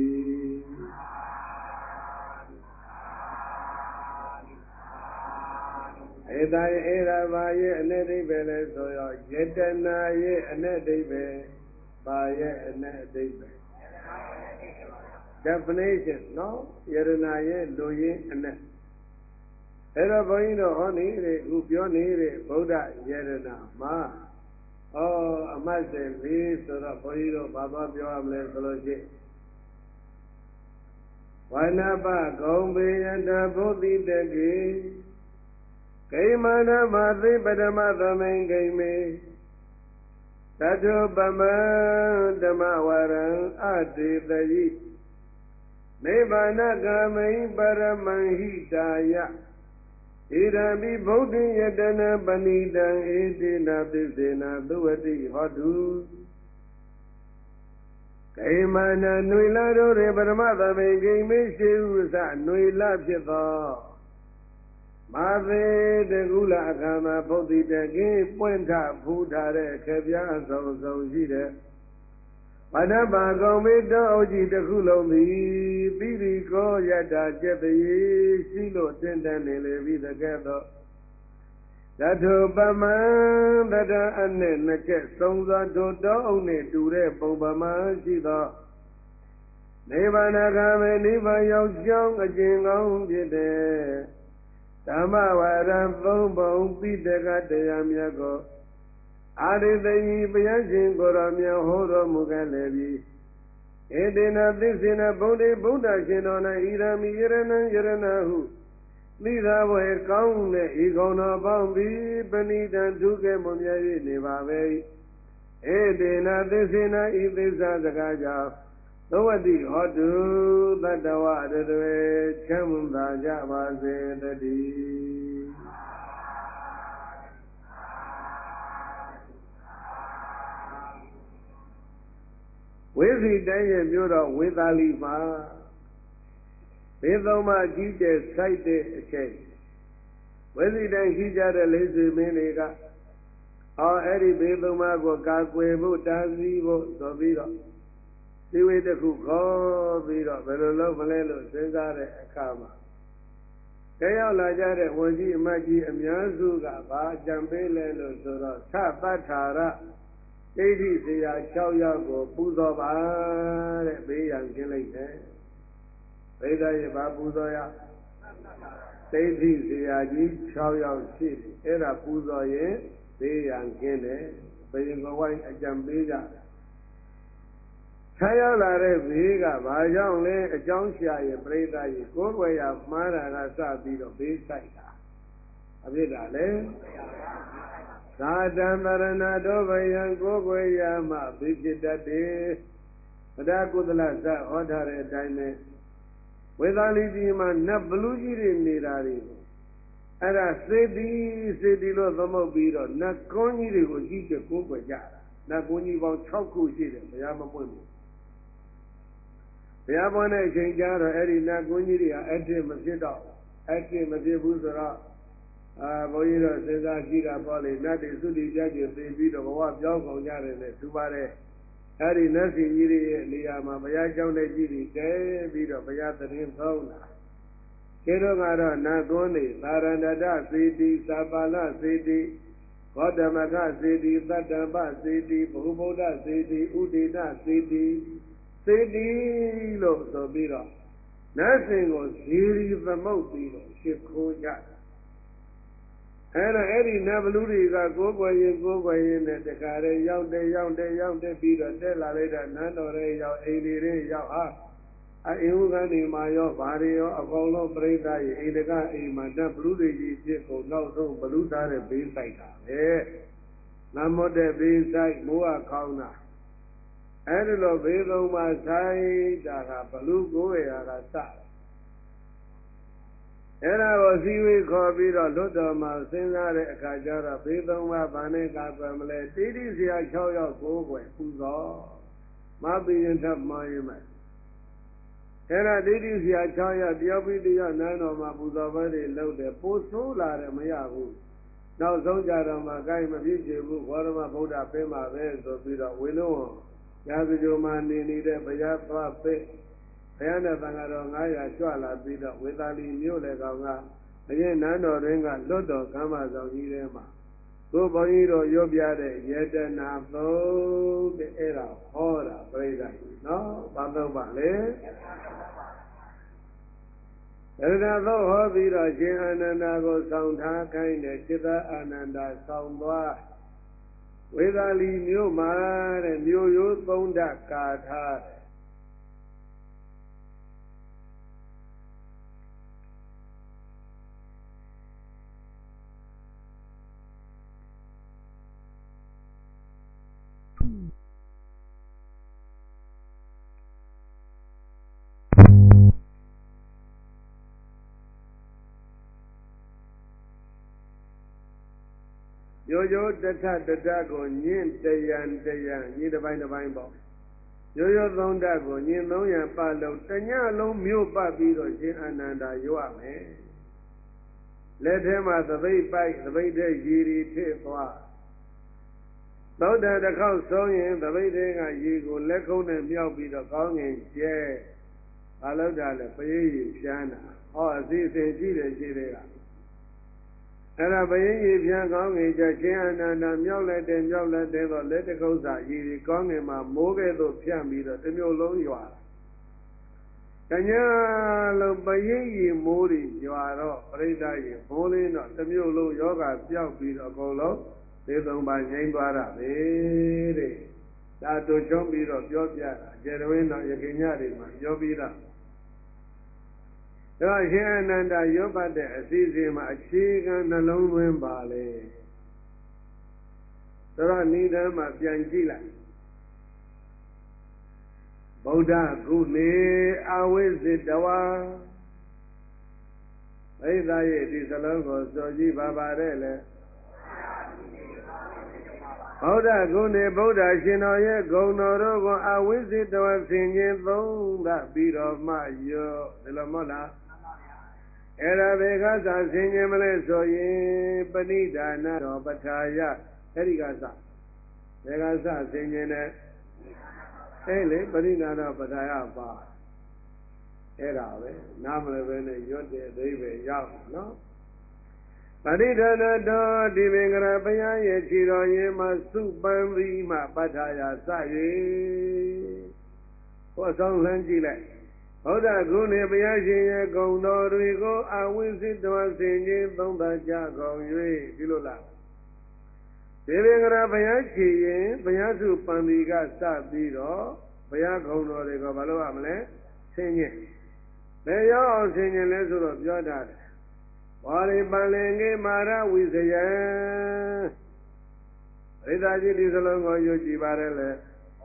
ဧတယဧရဘာရဲ့အ내ဒိဗ္ဗေလဲဆိုရောယတနာရဲ့အ내ဒိဗ္ဗေဘာရဲ့အ내ဒိဗ္ဗေ definition နော်ယရနာရဲ့လူရင်းအ내 အဲ့တော့ဘုန်းကြီးတို့ဟောနေတဲ့ခုပြောနေတဲ့ဗုဒ္ဓယရနာမှာဩအမတ်စဉ်လေးဆိုတော့ဘုန်းကြီးတို့ဘာသွားပြောရမလဲဆိုလို့ရှိရင်ဝါနပဂုံပေယတဘုဒ္ဓိတကေဂိမာနမသိပဒမသမိန်ဂိမေသတ္ထုပမံဓမ္မဝရံအတေတယိနိဗ္ဗာနဂမိန်ပရမံဟိတာယဣရပိဗုဒ္ဓယတနာပဏိတံဧတေနသစ္စေနသုဝတိဟောတုဂိမာနຫນွေလာတို့ရေပရမသမိန်ဂိမေရှိဥစຫນွေလာဖြစ်သောမာသေတကုလအခါမှာဗုဒ္ဓိတကေပွင့်ထဖူးထားတဲ့ခေပြားအစုံစုံရှိတဲ့ဝဏ္ဏပါကုံမေတောအုပ်ကြီးတစ်ခုလုံးသည်သီရိကောယတ္တာကျက်တရေရှိလို့တင့်တယ်နေလေပြီတကဲ့သို့သတ္ထုပမံတတအနဲ့နှစ်ချက်သုံးစွာတို့တောအုပ်နှင့်တူတဲ့ပုံပမာရှိသောနိဗ္ဗာန်ဂါမေနိဗ္ဗာန်ရောက်ကြောင်းအကျဉ်ကောင်းဖြစ်တဲ့ဓမ္မဝရံသုံးပုံပိတကတရားမြတ်ကိုအာရိတယီဘုရားရှင်ကိုယ်တော်မြတ်ဟောတော်မူခဲ့လေပြီဧတေနသစ္စေနဗုဒ္ဓေဗုဒ္ဓရှင်တော်၌ဣရမိယရဏံယရဏဟုသိသာဘွယ်ကောင်းတဲ့ဤကုံတော်ပေါင်းပြီးပဏိတံဒုက္ခမွန်မြတ်၍နေပါပဲဧတေနသစ္စေနဤသစ္စာစကားကြောင့်သဝတိဟောတုတတ္တဝရတွေချမ်းသာကြပါစေတည်းဝိသီတိုင်းရဲ့ပြောတော့ဝေသာလီမှာဘေးသုံးပါးကြီးကျယ်ဆိုင်တဲ့အချိန်ဝိသီတိုင်းရှိကြတဲ့လေးဆွေမင်းတွေကအော်အဲ့ဒီဘေးသုံးပါးကိုကာကွယ်ဖို့တားဆီးဖို့ဆိုပြီးတော့ဒီဝေတစ်ခုခေါ်ပြီးတော့ဘယ်လိုလုပ်မလဲလို့စဉ်းစားတဲ့အခါမှာကြောက်ရောက်လာကြတဲ့ဝန်ကြီးအမတ်ကြီးအများစုကဘာကြံပေးလဲလို့ဆိုတော့သတ္တထာရဒိဋ္ဌိဆရာ၆ယောက်ကိုပူဇော်ပါတဲ့ဘေးရန်ကျင်းလိုက်တယ်ဘိဓာရဲ့ဘာပူဇော်ရဒိဋ္ဌိဆရာကြီး၆ယောက်ရှိတယ်အဲ့ဒါပူဇော်ရင်ဘေးရန်ကျင်းတယ်ဘယင်ကဝိုင်းအကြံပေးကြဆက်ရောက်လာတဲ့ဘေးကဘာကြောင့်လဲအကြောင်းရှာရင်ပြိဿကြီးကိုယ်ွယ်ရမှားတာကစပြီးတော့ဘေးဆိုင်တာအဖြစ်တာလေသာတံတရဏတောဘယံကိုယ်ွယ်ရမှဘေးဖြစ်တတ်တယ်ဗဒကုသလဇဟောထားတဲ့အတိုင်းပဲဝေသာလီကြီးမှာနတ်ဘလူးကြီးတွေနေတာတွေအဲ့ဒါစေတီစေတီလို့သမုတ်ပြီးတော့နတ်ကွန်းကြီးတွေကိုကြီးကျယ်ကိုးကွယ်ကြတာနတ်ကွန်းကြီးပေါင်း၆ခုရှိတယ်ဘုရားမပွင့်ဘူးဘုရားပွင့်တဲ့အချိန်ကျတော့အဲ့ဒီနတ်ကွန်းကြီးတွေကအတ္တမဖြစ်တော့အတ္တမဖြစ်ဘူးဆိုတော့အာဘုန်းကြီးတို့စဉ်းစားကြည့်တာပေါ့လေနတ်တွေသုတိပြတ်ကျင်သိပြီးတော့ဘဝပြောင်းကုန်ကြတယ်နဲ့သူပါတယ်အဲ့ဒီနတ်စီကြီးတွေရဲ့နေရာမှာဘုရားကျောင်းတဲ့ကြီးတွေတဲပြီးတော့ဘုရားသခင်သုံးတာကျေတော့ကတော့နတ်သွန်းနေသာရဏတစေတီသာပါလစေတီဂေါတမကစေတီသတ္တံပစေတီဘုဗုဒ္ဓစေတီဥဒိတစေတီစေတီလို့ဆိုပြီးတော့နတ်စင်ကိုဇီရီသမုတ်ပြီးတော့ရှ िख ိုးကြအဲ့တော့အဲ့ဒီနတ်ဘလူတွေကကိုးကွယ်ရင်ကိုးကွယ်ရင်နဲ့တခါတည်းရောက်တယ်ရောက်တယ်ရောက်တယ်ပြီးတော့တက်လာလိုက်တာနန်းတော်ရဲ့ရောက်အိမ်တွေရဲ့ရောက်ဟာအအင်းဥကနေမှာရောဘာတွေရောအကုန်လုံးပြိဿရဲ့အိမ်တကအိမ်မှာနတ်ဘလူတွေကြီးဖြစ်ကုန်နောက်ဆုံးဘလူသားတဲ့ဘေးဆိုင်တာပဲနမတ်တဲ့ဘေးဆိုင်မိုးကခေါင်းတာအဲ့ဒီလိုဘေးသုံးပါးဆိုင်တာကဘလူကိုယ်ရာကစအဲ့ဒါကိုစည်းဝေးခေါ်ပြီးတော့လွတ်တော်မှာစဉ်းစားတဲ့အခါကျတော့ဘေးသုံးပါးဘာနဲ့ကာကွယ်မလဲတိတိဆရာ၆ယောက်ကိုယ်ွယ်ပူဇော်မပြီးရင်ထပ်မှားရင်မယ်အဲ့ဒါဒိဋ္ဌိဆရာ၆ယောက်တယောက်ပြီးတယောက်နန်းတော်မှာပူဇော်ပွဲတွေလုပ်တယ်ပို့ဆိုးလာတယ်မရဘူးနောက်ဆုံးကြတော့မှကိုင်းမဖြစ်ချေဘူးဘောရမဗုဒ္ဓပင်ပါပဲဆိုပြီးတော့ဝေလုံးရာဇဂိုမှာနေနေတဲ့ဘုရားသွားပိတ်ဘုရားနဲ့သံဃာတော်၅ရာကြွလာပြီးတော့ဝေသာလီမြို့လေကောင်ကအရင်နန်းတော်တွင်ကလွတ်တော်ကမ်းမဆောင်ကြီးထဲမှာကိုဘုန်းကြီးတို့ရွတ်ပြတဲ့ယတနာသုံးတဲ့အဲ့ဒါဟောတာပြိဿကြီးနော်ဘာသုံးပါလဲ Rana though hobby Rajan Ananda sound kind of Chita Ananda sound wa with Ali New Man and New Youth Bound that card. Yo yo data data go nyin dayan dayan nyi the bind the bind box. Yo yo thong da go nyin thong yan pa lo tanya long myo pa pi ro shin Ananda yo a me. Let him at the way bike the way they yiri te thwa. Though that the cow song in the way they are ye go let go and meow be the gong in chair. I love that for ye shana. Oh, this is it. And I bring you young age, a chan and a mule and mule and devil, let it go. Ye gong in my mortgage of Piamida, the new low you are. Can you look by ye moody? You are all, Reda, ye, holy not the new low yoga, Piao beat a golo, they don't by name Bara, eh? That to show me of your piano, Jeremy, not your Kenyari, your vida. Rajananda Yobade Azizim Achigan alone when Bali. There are neither my Piangila. Boda Gune, always the Dawa. Either it is a logo, so ye Babarele. Boda Gune, Boda Shinoye, go Norogo, I visit the one singing, though that beat of my yo, the Lamola. Era Vegasa, Singamale, so ye, Panida, Nado, Bataya, Erigasa. Vegasa, singing it. Ele, Panida, Bataya, Ba. Era, Namale, Yote, David, Yao, no? Panida, Nado, Divingra, Paya, Chiro, Yema, Supan, Rima, Bataya, Saye. What's on Langile? Oda Gune Biashi Gondo Rigo, I will sit to a singing Donda Jago, Yui, Dilula. Living Rabayashi, Bayasu Pandiga Sabiro, Bayagono Rigo Baluamle, singing. They are singing lesson of your dad. Wari Balenge Mara with a Ridaji is along on your Jibarele.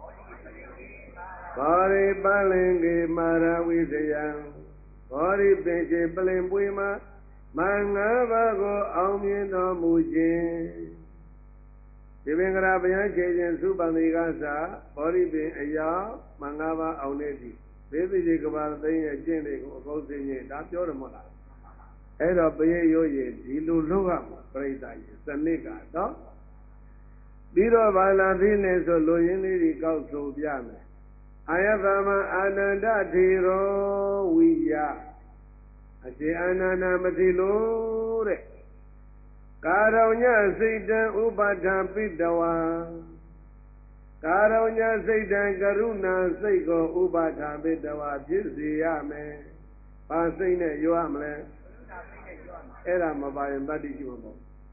Bari Balengi Mara Wizayam, Bari Benji Balimbuima, Mangavago Aumin no Mujin. Giving Rabian Jajan Subanigasa, Bari Ben Aya, Mangava Auneti. Baby Jacobal thing a gene goes in it, that's your mother. Head of Bayoye, Dilu Luga, Preda, Sanika, dog. Biro Valadines or Loyini Gauso Biame. Ayavama Ananda Tiro Wiya Ati Anana Matilore Karaunya Seidan Ubadam Pidawa Karaunya Seidan Karuna Seiko Ubadam Pidawa Jiziyame Pasine Yuamle Era Mabayan Badi Jumbo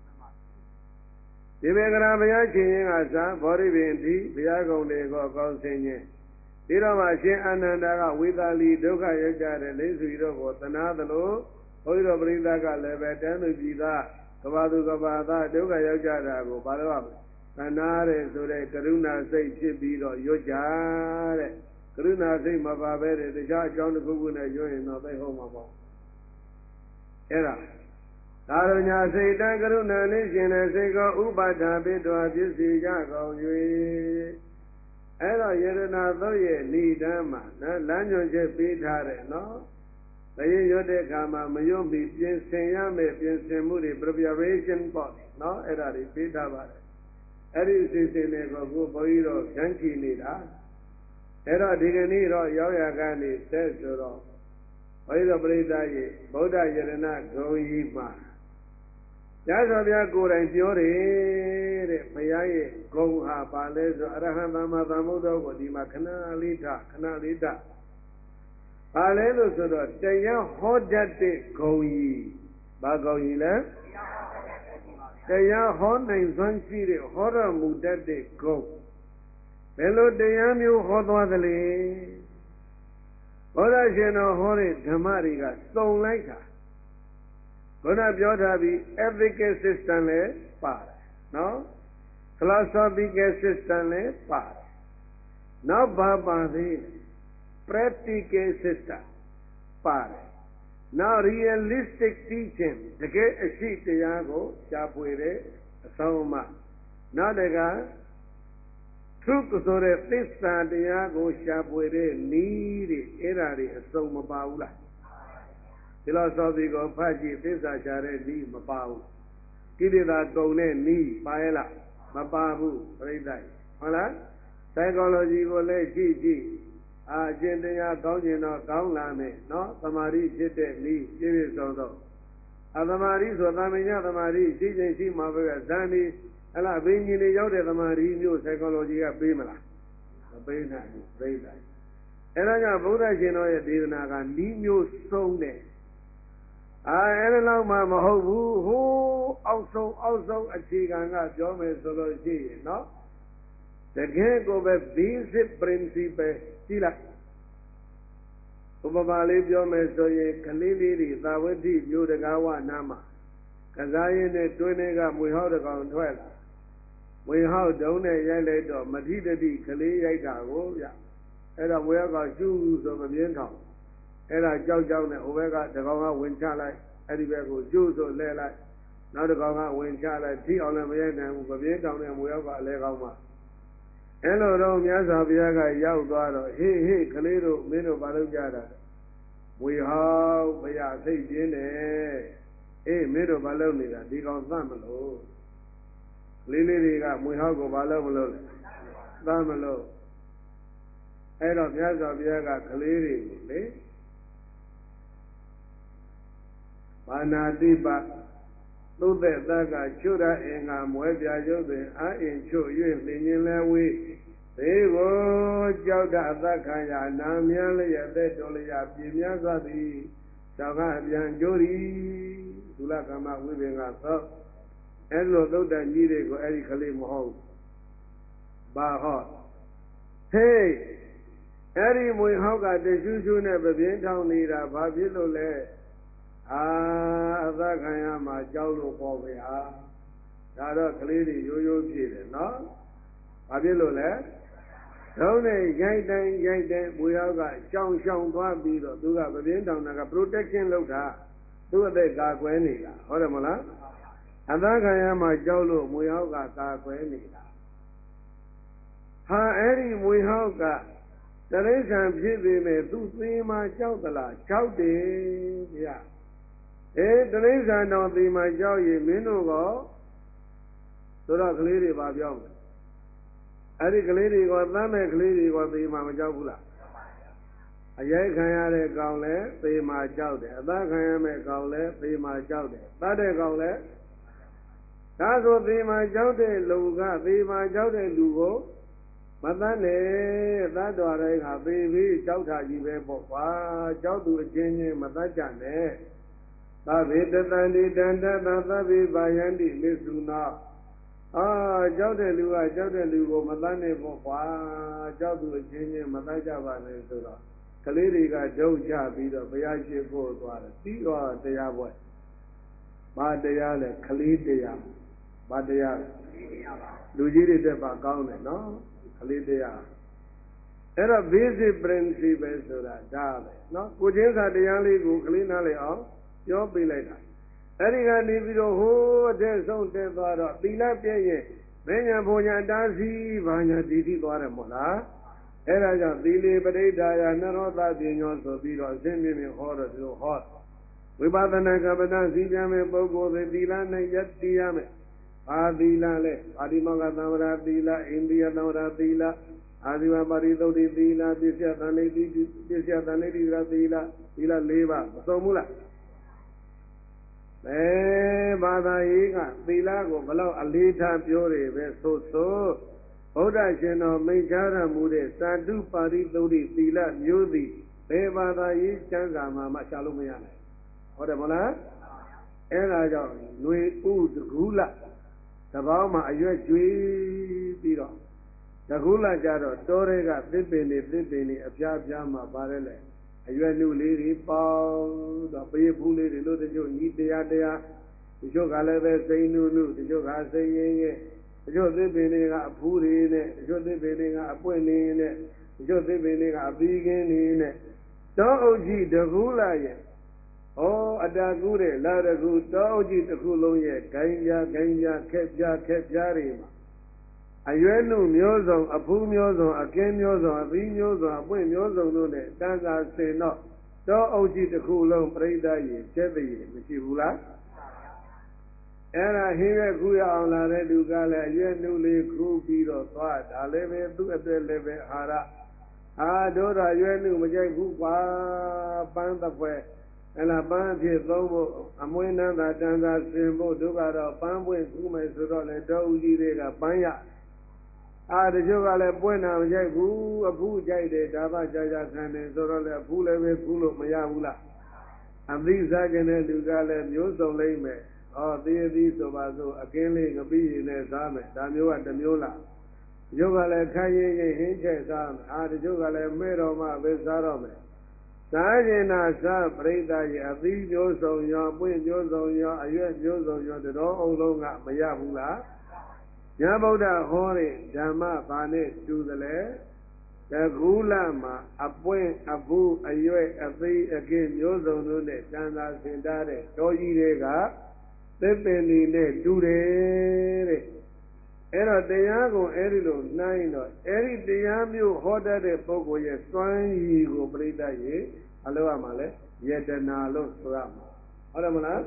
Divegara Bayachi Asa Bori Bindi Biagon Lego Gausenye Diramashi Ananda Vidali Doka Yaja Lesuiro Tanadalo, Oiro Brindaga Lebetan Vida, Kavadu Kavada, Doka Yaja, Balawa, Anare Sure, Karuna say Chibiro, Yoja, Karuna say Mababere, the Judge John Kuguna, Join of the home of Era. Tarunya say Dangaruna Nation and say go Ubada Bidwa, Jisi Jago, you. Ero Yerana Thoye Nidama, Lanyo Jepitare, no? The Yode Kama, Mayumi, Piensayame, Piensamuri, preparation body, no? Era Pitava. Eri Sinego, Boiro, Janki Nida. Era Diganiro, Yoyagani, Tesoro. Oida Breda, Boda Yerana, Goyima. Yazavia Gura and Fiore, Mayaye, Goha, Pales, Arahama, Mamudo, Dimakana Lita, Canalita. ဘာလဲလို့ဆိုတော့တရားဟောတတ်တဲ့ဂုံကြီးဘာဂုံကြီးလဲတရားဟောနိုင်စွမ်းရှိတဲ့ဟောတော်မူတတ်တဲ့ဂုံဘယ်လိုတရားမျိုးဟောသွားသလဲဘောဓရှင်တော်ဟောတဲ့ဓမ္မတွေကစုံလိုက်တာခုနပြောထားပြီး ethical system လည်းပါတယ်နော် philosophical system လည်းပါတယ်နောက်ဘာပါသေး practical system ပါတယ်နောက် realistic teaching တကယ်အရှိတရားကိုရှားပွေတဲ့အဆုံးအမနောက်တက truth ဆိုတဲ့သစ္စာတရားကိုရှားပွေတဲ့နည်းတွေအဲ့ဒါတွေအစုံမပါဘူးလား philosophy ကိုဖတ်ကြည့်သစ္စာရှာတဲ့နည်းမပါဘူးကိလေသာကုန်တဲ့နည်းပါရဲ့လားမပါဘူးပြိဿဟုတ်လား psychology ကိုလည်းကြည့်ကြည့်အာအကျင့်တရားကောင်းကျင်တော့ကောင်းလာမယ်နော်သမာဓိဖြစ်တဲ့နည်းပြည့်ပြည့်စုံစုံအသမာဓိဆိုသာမညသမာဓိရှိခြင်းရှိမှာပဲဇန်ဒီဟလာဘိညာဉ်တွေရောက်တဲ့သမာဓိမျိုး psychology ကပေးမလားမပေးနိုင်ဘူးပြိဿအဲ့ဒါကြောင့်ဘုရားရှင်တော်ရဲ့ဒေသနာကနည်းမျိုးစုံတဲ့အာအဲ့ဒါလောက်မှမဟုတ်ဘူးဟိုးအောက်ဆုံးအောက်ဆုံးအခြေခံကပြောမယ်ဆိုလို့ရှိရင်နော်တကယ်ကိုပဲ basic principle ရှိလားဥပမာလေးပြောမယ်ဆိုရင်ကလေးလေးတွေသာဝတိမျိုးတကားဝနာမှာကစားရင်းနဲ့တွင်းတွေကမွေဟောက်တကောင်ထွက်လာမွေဟောက်တုံးနဲ့ရိုက်လိုက်တော့မထိတတိကလေးရိုက်တာကိုဗျအဲ့ဒါမွေဟောက်ကရှူးဆိုမပြင်းထောင်အဲ့ဒါကြောက်ကြောက်နဲ့ဟိုဘက်ကတကောင်ကဝင်ချလိုက်အဲ့ဒီဘက်ကိုရှူးဆိုလဲလိုက်နောက်တကောင်ကဝင်ချလိုက်ထိအောင်လည်းမရိုက်နိုင်ဘူးမပြင်းထောင်တဲ့မွေဟောက်ကအလဲကောင်းမှအဲ့လိုတော့မြတ်စွာဘုရားကရောက်သွားတော့ဟေးဟေးကလေးတို့မင်းတို့ဘာလုပ်ကြတာမွေဟောက်ဘုရားစိတ်ပြင်းတယ်အေးမင်းတို့ဘာလုပ်နေတာဒီကောင်သတ်မလို့လေးလေးတွေကမွေဟောက်ကိုဘာလုပ်မလို့လဲသတ်မလို့အဲ့တော့မြတ်စွာဘုရားကကလေးတွေကိုလေဘာနာတိပသုတ်သက်သကချွတ်ရအင်္ဂါမွဲပြရုပ်တွင်အာအင်ချွတ်၍လင်ញင်လဲဝေးသေကိုကြောက်တအသက်ခံရနာမြန်းလျက်သက်တော်လျာပြင်းများစွာသည်သောကအပြန်ကျိုးသည်ဒုလကမ္မဝိပင်္ဂသောအဲ့လိုသုတ်တန်ကြီးတွေကိုအဲ့ဒီကလေးမဟုတ်ဘာဟောဟေးအဲ့ဒီမွေဟောက်ကတရှူးရှူးနဲ့ပပြင်းထောင်နေတာဘာဖြစ်လို့လဲအာအသက်ခံရမှာကြောက်လို့ပေါ့ဗျာဒါတော့ကလေးတွေရိုးရိုးဖြစ်တယ်နော်ဘာဖြစ်လို့လဲတုံးနဲ့ရိုက်တိုင်းရိုက်တိုင်းမွေဟောက်ကရှောင်ရှောင်သွားပြီးတော့သူကပပြင်းထောင်တာက protection လုပ်တာသူ့အသက်ကာကွယ်နေတာဟုတ်တယ်မလားအသက်ခံရမှာကြောက်လို့မွေဟောက်ကကာကွယ်နေတာဟာအဲ့ဒီမွေဟောက်ကတရိစ္ဆာန်ဖြစ်ပေမဲ့သူသေမှာကြောက်သလားကြောက်တယ်ဗျာအေးတရိစ္ဆာန်တော်သေမှာကြောက်ရင်မင်းတို့ကဆိုတော့ကလေးတွေပါပြောမယ်အဲ့ဒီကလေးတွေကသမ်းမဲ့ကလေးတွေကသေမှာမကြောက်ဘူးလားအရိုက်ခံရတဲ့ကောင်လဲသေမှာကြောက်တယ်အသားခံရမဲ့ကောင်လဲသေမှာကြောက်တယ်သတ်တဲ့ကောင်လဲဒါဆိုသေမှာကြောက်တဲ့လူကသေမှာကြောက်တဲ့လူကိုမတတ်နဲ့သတ္တဝါတိုင်းဟာသေပြီးကြောက်တာကြီးပဲပေါ့ကွာကြောက်သူအချင်းချင်းမတတ်ကြနဲ့သဗ္ဗေတတန္တိတန္တသသဗ္ဗေပါယန္တိမေစုနာအာကြောက်တဲ့လူကကြောက်တဲ့လူကိုမတတ်နဲ့ပေါ့ကွာကြောက်သူအချင်းချင်းမတတ်ကြပါနဲ့ဆိုတော့ကလေးတွေကဒုတ်ချပြီးတော့ဘုရားရှိခိုးသွားတယ်ပြီးတော့တရားပွဲဘာတရားလဲကလေးတရားဘာတရားလဲလူကြီးတွေတက်ပါကောင်းတယ်နော်ကလေးတရားအဲ့တော့ basic principle ဆိုတာဒါပဲနော်ကိုချင်းစာတရားလေးကိုကလေးနားလည်အောင်ပြောပေးလိုက်တာအဲ့ဒီကနေပြီးတော့ဟိုးတဲ့ဆုံးတက်သွားတော့သီလပြည့်ရင်မဉ္ဇဉ်ဘုံညာတားစီဘာညာတည်တည်သွားတယ်မို့လားအဲ့ဒါကြောင့်သီလေပဋိဌာယနရောသပညောဆိုပြီးတော့အစဉ်မြင့်မြင့်ဟောတော့ဒီလိုဟောဝိပဿနာကပ္ပဏစီပြန်မဲ့ပုဂ္ဂိုလ်တွေသီလနဲ့ယက်တည်ရမယ်အာသီလလဲအာဒီမောကသံဝရသီလအိန္ဒိယသံဝရသီလအာဇိဝပါရိသုတ်တိသီလပစ္စယသန္တိတိပစ္စယသန္တိတိသီလသီလ၄ပါးမဆုံးဘူးလားအဲဘာသာရေးကသီလကိုဘလောက်အလေးထားပြောတယ်ပဲဆိုဆိုဘုရားရှင်တော်မိန့်ကြားတော်မူတဲ့သန္တုပါရိသုတ်တိသီလမျိုးသည်ဘေဘာသာရေးကျမ်းစာမှာမှရှာလို့မရနိုင်ဟုတ်တယ်မလားအဲ့ဒါကြောင့်ຫນွေဥတကူးလတပေါင်းမှာအရွက်ကျွေးပြီးတော့တကူးလကြတော့တောတွေကသစ်ပင်တွေသစ်ပင်တွေအပြားပြားမှာပါတယ်လေအရွက်နုလေးတွေပေါင်းတော့ပေးဖူးလေးတွေလို့တချို့ညီတရားတရားတချို့ကလည်းပဲစိန်နုနုတချို့ကစိန်ရင်ရဲ့တချို့သစ်ပင်တွေကအဖူးတွေနဲ့တချို့သစ်ပင်တွေကအပွင့်နေနဲ့တချို့သစ်ပင်တွေကအပီးကင်းနေနဲ့တောအုပ်ကြီးတကူးလာရဲ့ဩအတာကူးတဲ့လာတကူတောအုပ်ကြီးတစ်ခုလုံးရဲ့ဂိုင်းပြားဂိုင်းပြားခက်ပြားခက်ပြားတွေမှာအရွယ်နုမျိုးစုံအဖူးမျိုးစုံအကင်းမျိုးစုံအသီးမျိုးစုံအပွင့်မျိုးစုံတို့နဲ့တန်စာစင်တော့တောအုပ်ကြီးတစ်ခုလုံးပြိဿရေကျက်တဲ့ရေမရှိဘူးလားအဲ့ဒါဟင်းရွက်ခူးရအောင်လာတဲ့လူကလည်းအရွယ်နုလေးခူးပြီးတော့သွားဒါလည်းပဲသူ့အတွက်လည်းပဲအာဟာရအာတို့တော့ရွယ်နုမကြိုက်ဘူးကွာပန်းတစ်ဖွဲအဲ့လားပန်းအဖြစ်သုံးဖို့အမွှေးနှမ်းသာတန်သာစင်ဖို့တို့ကတော့ပန်းပွင့်ခူးမယ်ဆိုတော့လေတောအုပ်ကြီးတွေကပန်းရအာတချို့ကလည်းပွင့်တာမကြိုက်ဘူးအဖူးကြိုက်တယ်ဒါမှကြာကြာခံတယ်ဆိုတော့လေအဖူးလည်းပဲခူးလို့မရဘူးလားအသီးစားခြင်းတဲ့လူကလည်းမျိုးစုံလိမ့်မယ်ဩသေးသေးဆိုပါစို့အကင်းလေးငပိရည်နဲ့စားမယ်ဒါမျိုးကတစ်မျိုးလားတချို့ကလည်းခိုင်းရင်ရင်ဟင်းချက်စားမယ်အာတချို့ကလည်းမဲ့တော်မှပဲစားတော့မယ်စားခြင်းနာစားပြိဿရဲ့အသီးမျိုးစုံရောပွင့်မျိုးစုံရောအရွက်မျိုးစုံရောတတော်အောင်လုံးကမရဘူးလားညဗုဒ္ဓဟောတဲ့ဓမ္မဘာနဲ့တူသလဲတကူးလမှာအပွင့်အဖူးအရွက်အသီးအကင်းမျိုးစုံတို့နဲ့တန်သာစင်ထားတဲ့တောကြီးတွေကသစ်ပင်တွေနဲ့တူတယ်တဲ့အဲ့တော့တရားကိုအဲ့ဒီလိုနှိုင်းတော့အဲ့ဒီတရားမျိုးဟောတတ်တဲ့ပုဂ္ဂိုလ်ရဲ့စွမ်းရည်ကိုပြိဿရေအလို့ရမှာလဲယတနာလို့ဆိုရမှာဟုတ်တယ်မလား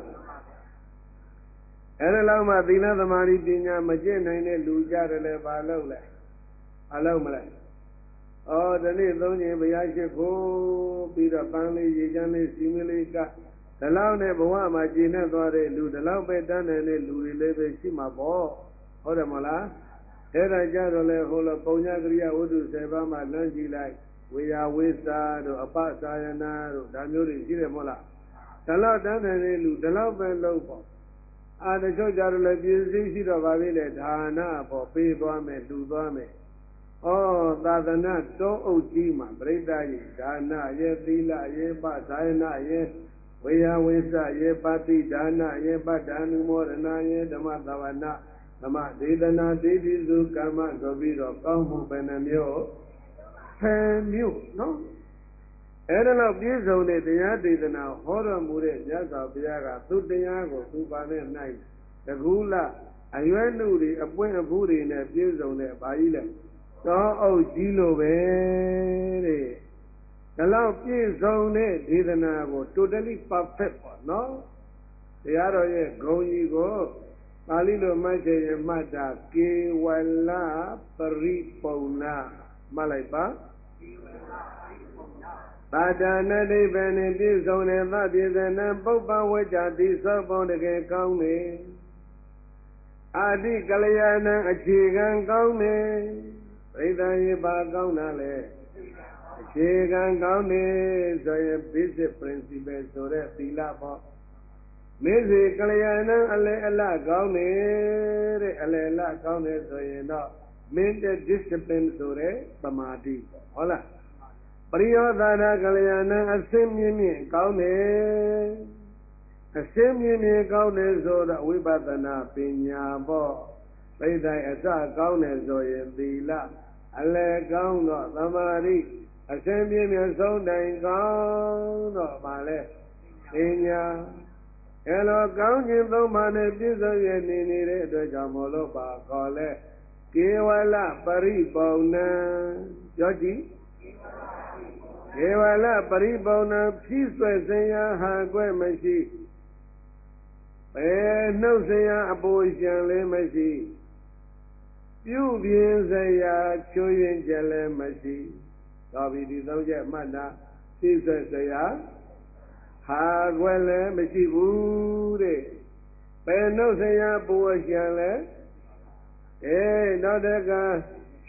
အဲ့ဒါလောက်မှသီလသမာဓိပညာမကျင့်နိုင်တဲ့လူကြတယ်လေဘာလို့လဲအလို့မလဲဩဒီနေ့သုံးချိန်ဘုရားရှိခိုးပြီးတော့ပန်းလေးရေချမ်းလေးစီမီလေးကဒီလောက်နဲ့ဘဝမှာကျင့်တတ်သွားတဲ့လူဒီလောက်ပဲတန်းနိုင်တဲ့လူတွေလည်းပဲရှိမှာပေါ့ဟုတ်တယ်မလားအဲ့ဒါကြတော့လေဟိုလိုပုံညာကရိယာဝတ္ထုဆယ်ပါးမှလမ်းကြည့်လိုက်ဝေယဝိစာတို့အပသာယနာတို့ဒါမျိုးတွေရှိတယ်မဟုတ်လားဒီလောက်တန်းနိုင်တဲ့လူဒီလောက်ပဲလုံးပေါ့အာတချို့ကြတော့လေပြည့်စည်ရှိတော့ဗာပြီလေဒါနပေါ့ပေးသွားမယ်လူသွားမယ်ဩသာသနာတောအုပ်ကြီးမှာပြိဿရဲ့ဒါနရဲ့သီလရဲ့ပသာယနာရဲ့ဝေယဝိစရဲ့ပတိဒါနရဲ့ပတ္တ ानु မောဒနာရဲ့ဓမ္မသဝနာဓမ္မဒေသနာဒိဋ္ဌိစုကမ္မဆိုပြီးတော့ကောင်းမှုပဲနှမျိုးဆယ်မျိုးနော်အဲ့ဒါတော့ပြည့်စုံတဲ့တရားဒေသနာဟောတော်မူတဲ့မြတ်စွာဘုရားကသူတရားကိုသူပါနဲ့နိုင်တကူးလအရွယ်နုတွေအပွင့်အဖူးတွေနဲ့ပြည့်စုံတဲ့ဘာကြီးလဲတောအုပ်ကြီးလိုပဲတဲ့ဒါလောက်ပြည့်စုံတဲ့ဒေသနာကို totally perfect ပေါ့နော်တရားတော်ရဲ့ဂုဏ်ကြီးကိုပါဠိလိုမှတ်ချင်ရင်မှတ်တာကေဝလပရိပုံနာမှတ်လိုက်ပါသာဒနာနိဗ္ဗာန်ပြည့်စုံတဲ့သပြေဇနံပုပ္ပဝေကြတိသောပေါင်းတကယ်ကောင်းနေအာတိကလျာဏအခြေခံကောင်းနေပြိဿရေပါကောင်းတာလေအခြေခံကောင်းနေဆိုရင် basic principle ဆိုတဲ့သီလပေါ့မေဇေကလျာဏအလေအလကောင်းတဲ့အလေအလကောင်းတယ်ဆိုရင်တော့ mental discipline ဆိုတဲ့သမာဓိပေါ့ဟုတ်လားပရိယောသနာကလျာဏအစင်းမြင့်မြင့်ကောင်းတယ်အစင်းမြင့်မြင့်ကောင်းတယ်ဆိုတော့ဝိပဿနာပညာပေါ့ပြိဿအစကောင်းတယ်ဆိုရင်သီလအလယ်ကောင်းတော့သမာဓိအစင်းမြင့်မြင့်ဆုံးတိုင်ကောင်းတော့ဗာလဲပညာအဲလိုကောင်းခြင်းသုံးပါးနဲ့ပြည့်စုံရနေနေတဲ့အတွက်ကြောင့်မလို့ပါခေါ်လဲကေဝလပရိပုံဏံပြောကြည့်ကေဝလပရိပုံဏံဖြည့်ဆွဲစရာဟာကွယ်မရှိဘယ်နှုတ်စရာအပေါ်ရှံလည်းမရှိပြုပြင်းစရာချွေရင်ကြလည်းမရှိတော်ပြီဒီသုံးချက်မှတ်တာဖြည့်ဆွဲစရာဟာကွယ်လည်းမရှိဘူးတဲ့ဘယ်နှုတ်စရာပူရှံလဲအေးနောက်တက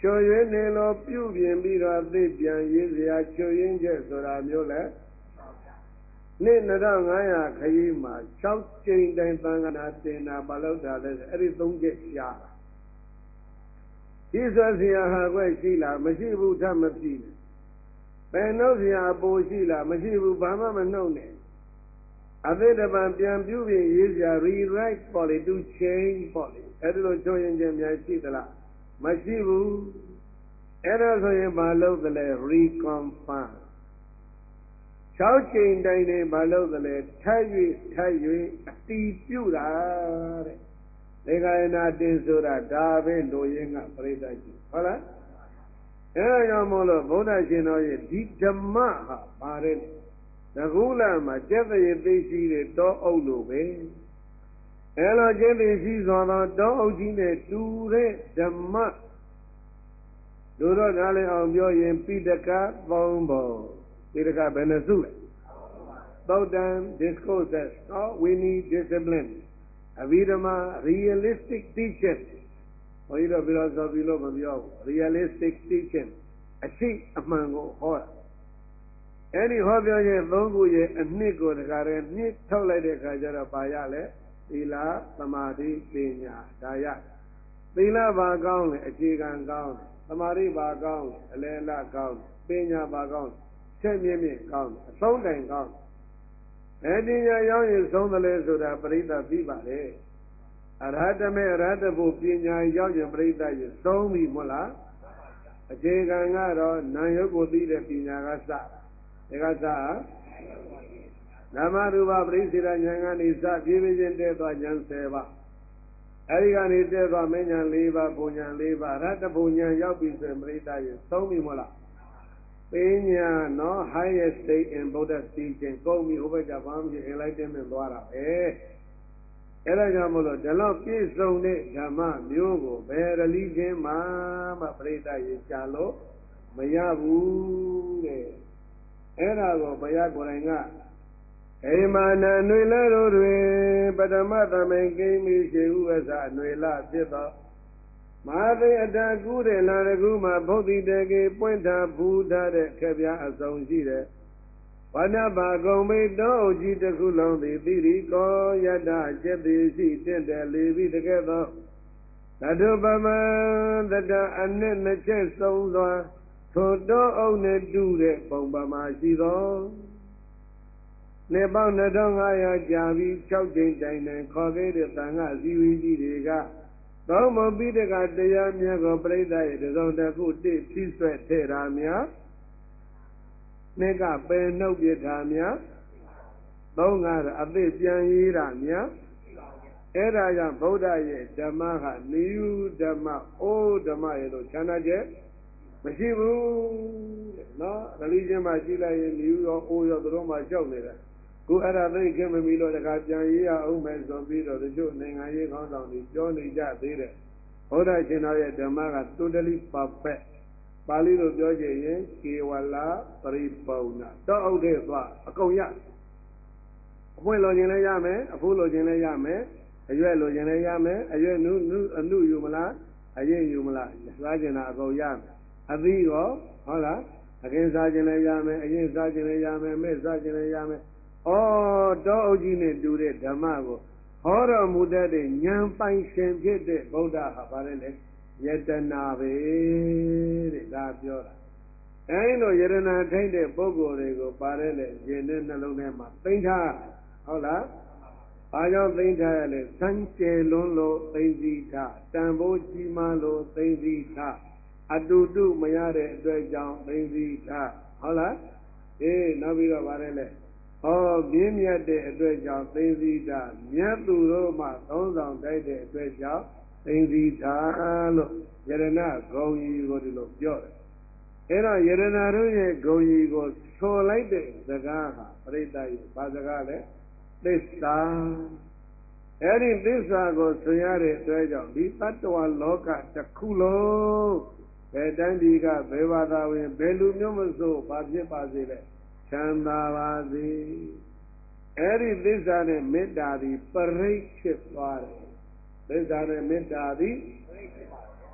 ချိုရွေးနေလို့ပြုပြင်ပြီးတော့အသိပြန်ရေးစရာချိုရင်းချက်ဆိုတာမျိုးလဲနေ့နှစ်ထောင်ငါးရာခရီးမှာ၆ကျိန်တိုင်သံဃာတင်တာဘာလို့တာလဲအဲ့ဒီသုံးချက်ရှားဒီဆိုစရာဟာကွက်ရှိလားမရှိဘူးထမဖြစ်နဲ့ဘယ်နှုတ်စရာအပိုရှိလားမရှိဘူးဘာမှမနှုတ်နဲ့အသေးတပံပြန်ပြုပြင်ရေးစရာ rewrite ပေါ့လေ to change ပေါ့လေအဲ့ဒီလိုချိုရင်ခြင်းများရှိသလားမရှိဘူးအဲ့ဒါဆိုရင်ဘာလုပ်သလဲ reconfirm ၆ကျိန်တိုင်နေဘာလုပ်သလဲထပ်၍ထပ်၍အတီးပြုတာတဲ့လေကာယနာတင်ဆိုတာဒါပဲလိုရင်းကပြိဿကြီးဟုတ်လားအဲဒါကြောင့်မို့လို့ဗုဒ္ဓရှင်တော်ရဲ့ဒီဓမ္မဟာပါတယ်တကူလမှာကျက်တဲ့သိရှိတဲ့တောအုပ်လိုပဲအဲလိုကျက်သိရှိစွာသောတောအုပ်ကြီးနဲ့တူတဲ့ဓမ္မတို့တော့နားလည်အောင်ပြောရင်ပိဋကသုံးပုံပိဋကဘယ်နှစုလဲသုတ်တံ discourses no we need discipline အဘိဓမ္မာ realistic teaching ဘုန်းကြီးတို့ philosophy လို့မပြောဘူး realistic teaching အရှိအမှန်ကိုဟောတာအဲ့ဒီဟောပြောခြင်းသုံးခုရဲ့အနှစ်ကိုတခါတည်းနှစ်ထုတ်လိုက်တဲ့အခါကျတော့ပါရလဲသီလသမာဓိပညာဒါရသီလဘာကောင်းလဲအခြေခံကောင်းတယ်သမာဓိဘာကောင်းလဲအလယ်အလတ်ကောင်းတယ်ပညာဘာကောင်းဆက်မြင့်မြင့်ကောင်းတယ်အဆုံးတိုင်ကောင်းတယ်အဲဒီညာရောက်ရင်ဆုံးတယ်လေဆိုတာပရိသတ်ပြီးပါလေအရဟတမေအရဟတဖို့ပညာရောက်ရင်ပရိသတ်ရဆုံးပြီမဟုတ်လားအခြေခံကတော့နာယုတ်ကိုသိတဲ့ပညာကစဒါကစနာမရူပပရိစ္ဆေဒဉာဏ်ကနေစပြေးပြေးချင်းတဲသွားဉာဏ်၁၀ပါးအဲဒီကနေတဲသွားမဉ္ဇဉ်၄ပါးဘုံဉာဏ်၄ပါးရတ္တဘုံဉာဏ်ရောက်ပြီဆိုရင်ပရိသတ်ရဆုံးပြီမဟုတ်လားပညာနော် highest state in Buddha teaching ကုန်ပြီဟိုဘက်ကဘာမှမဖြစ် enlightenment သွားတာပဲအဲ့ဒါကြောင့်မလို့ဒီလောက်ပြည့်စုံတဲ့ဓမ္မမျိုးကိုဘယ် religion မှာမှပရိသတ်ရရှာလို့မရဘူးတဲ့အဲ့ဒါကိုဘုရားကိုယ်တိုင်ကအိမာနအနွေလတို့တွင်ပထမသမိန်ကိမိရှိဥပ္ပဇအနွေလဖြစ်သောမဟာသိအတကူးတဲ့လာတကူမှာဗုဒ္ဓတေကေပွင့်ထားဖူးထားတဲ့ခက်ပြားအစုံရှိတဲ့ဘာနာပါကုံမေတောအုပ်ကြီးတစ်ခုလုံးသည်သီရိကောယတ္တကျက်တိရှိတင့်တယ်လေပြီးတကဲ့သောသတ္တပမံတတအနှစ်နှစ်ချက်ဆုံးစွာထိုတောအုပ်နဲ့တူတဲ့ပုံပမာရှိသောနှစ်ပေါင်းနှစ်ထောင်ငါးရာကြာပြီး၆ကျိန်တိုင်တိုင်ခေါ်ခဲ့တဲ့သံဃာဇီဝီကြီးတွေကသောမပိဋကတရားများကိုပြိဿရဲ့တစုံတစ်ခုတိဖြည့်ဆွဲထဲ့တာများနှစ်ကပယ်နှုတ်ပြတာများသုံးကအသိပြန်ရေးတာများအဲ့ဒါကြောင့်ဗုဒ္ဓရဲ့ဓမ္မဟာနိယုဓမ္မအိုးဓမ္မရဲ့လို့ခြားနာချက်မရှိဘူးတဲ့နော် religion မှာရှိလိုက်ရင်နိယုရောအိုးရောတို့မှကြောက်နေတာခုအဲ့ဒါသိခင်မမီလို့တခါပြန်ရေးရအောင်မယ်ဆိုပြီးတော့တချို့နိုင်ငံရေးခေါင်းဆောင်တွေပြောနေကြသေးတယ်ဘုရားရှင်တော်ရဲ့ဓမ္မက totally perfect ပါဠိလိုပြောကြရင်ကေဝလာပရိပုံနာတော့ဟုတ်တဲ့သွားအကုန်ရအပွင့်လိုချင်လည်းရမယ်အဖိုးလိုချင်လည်းရမယ်အရွက်လိုချင်လည်းရမယ်အရွက်နုနုအနုယူမလားအရင်ယူမလားစားကျင်တာအကုန်ရမယ်အသီးရောဟုတ်လားအကင်းစားကျင်လည်းရမယ်အရင်စားကျင်လည်းရမယ်မဲ့စားကျင်လည်းရမယ်ဩတောအုပ်ကြီးနဲ့တူတဲ့ဓမ္မကိုဟောတော်မူတတ်တဲ့ဉာဏ်ပိုင်ရှင်ဖြစ်တဲ့ဗုဒ္ဓဟာဗါလဲလေယတနာပဲတဲ့ဒါပြောတာအဲဒီလိုယတနာထိုက်တဲ့ပုဂ္ဂိုလ်တွေကိုပါတယ်လေရင်နဲ့နှလုံးထဲမှာသိမ့်ထားဟုတ်လားအားကြောင့်သိမ့်ထားရလဲစမ်းကြယ်လွန်းလို့သိမ့်စီထားတန်ဖိုးကြီးမားလို့သိမ့်စီထားအတူတူမရတဲ့အတွက်ကြောင့်သိမ့်စီထားဟုတ်လားအေးနောက်ပြီးတော့ပါတယ်လေဟောပြင်းမြတ်တဲ့အတွက်ကြောင့်သိသိတာမြတ်သူတို့မှသုံးဆောင်တိုက်တဲ့အတွက်ကြောင့်သိသိတာလို့ယရဏဂုံကြီးကိုဒီလိုပြောတယ်အဲ့တော့ယရဏတို့ရဲ့ဂုံကြီးကိုဆိုလိုက်တဲ့စကားဟာပရိသတ်ရဲ့ဘာစကားလဲသစ္စာအဲ့ဒီသစ္စာကိုဆိုရတဲ့အတွက်ကြောင့်ဒီတတ္တဝလောကတစ်ခုလုံးဘယ်တိုင်းဒီကဘယ်ဘာသာဝင်ဘယ်လူမျိုးမဆိုဘာဖြစ်ပါစေလဲချမ်းသာပါစေအဲ့ဒီသစ္စာနဲ့မေတ္တာသည်ပရိတ်ဖြစ်သွားတယ်သစ္စာနဲ့မေတ္တာသည်ပ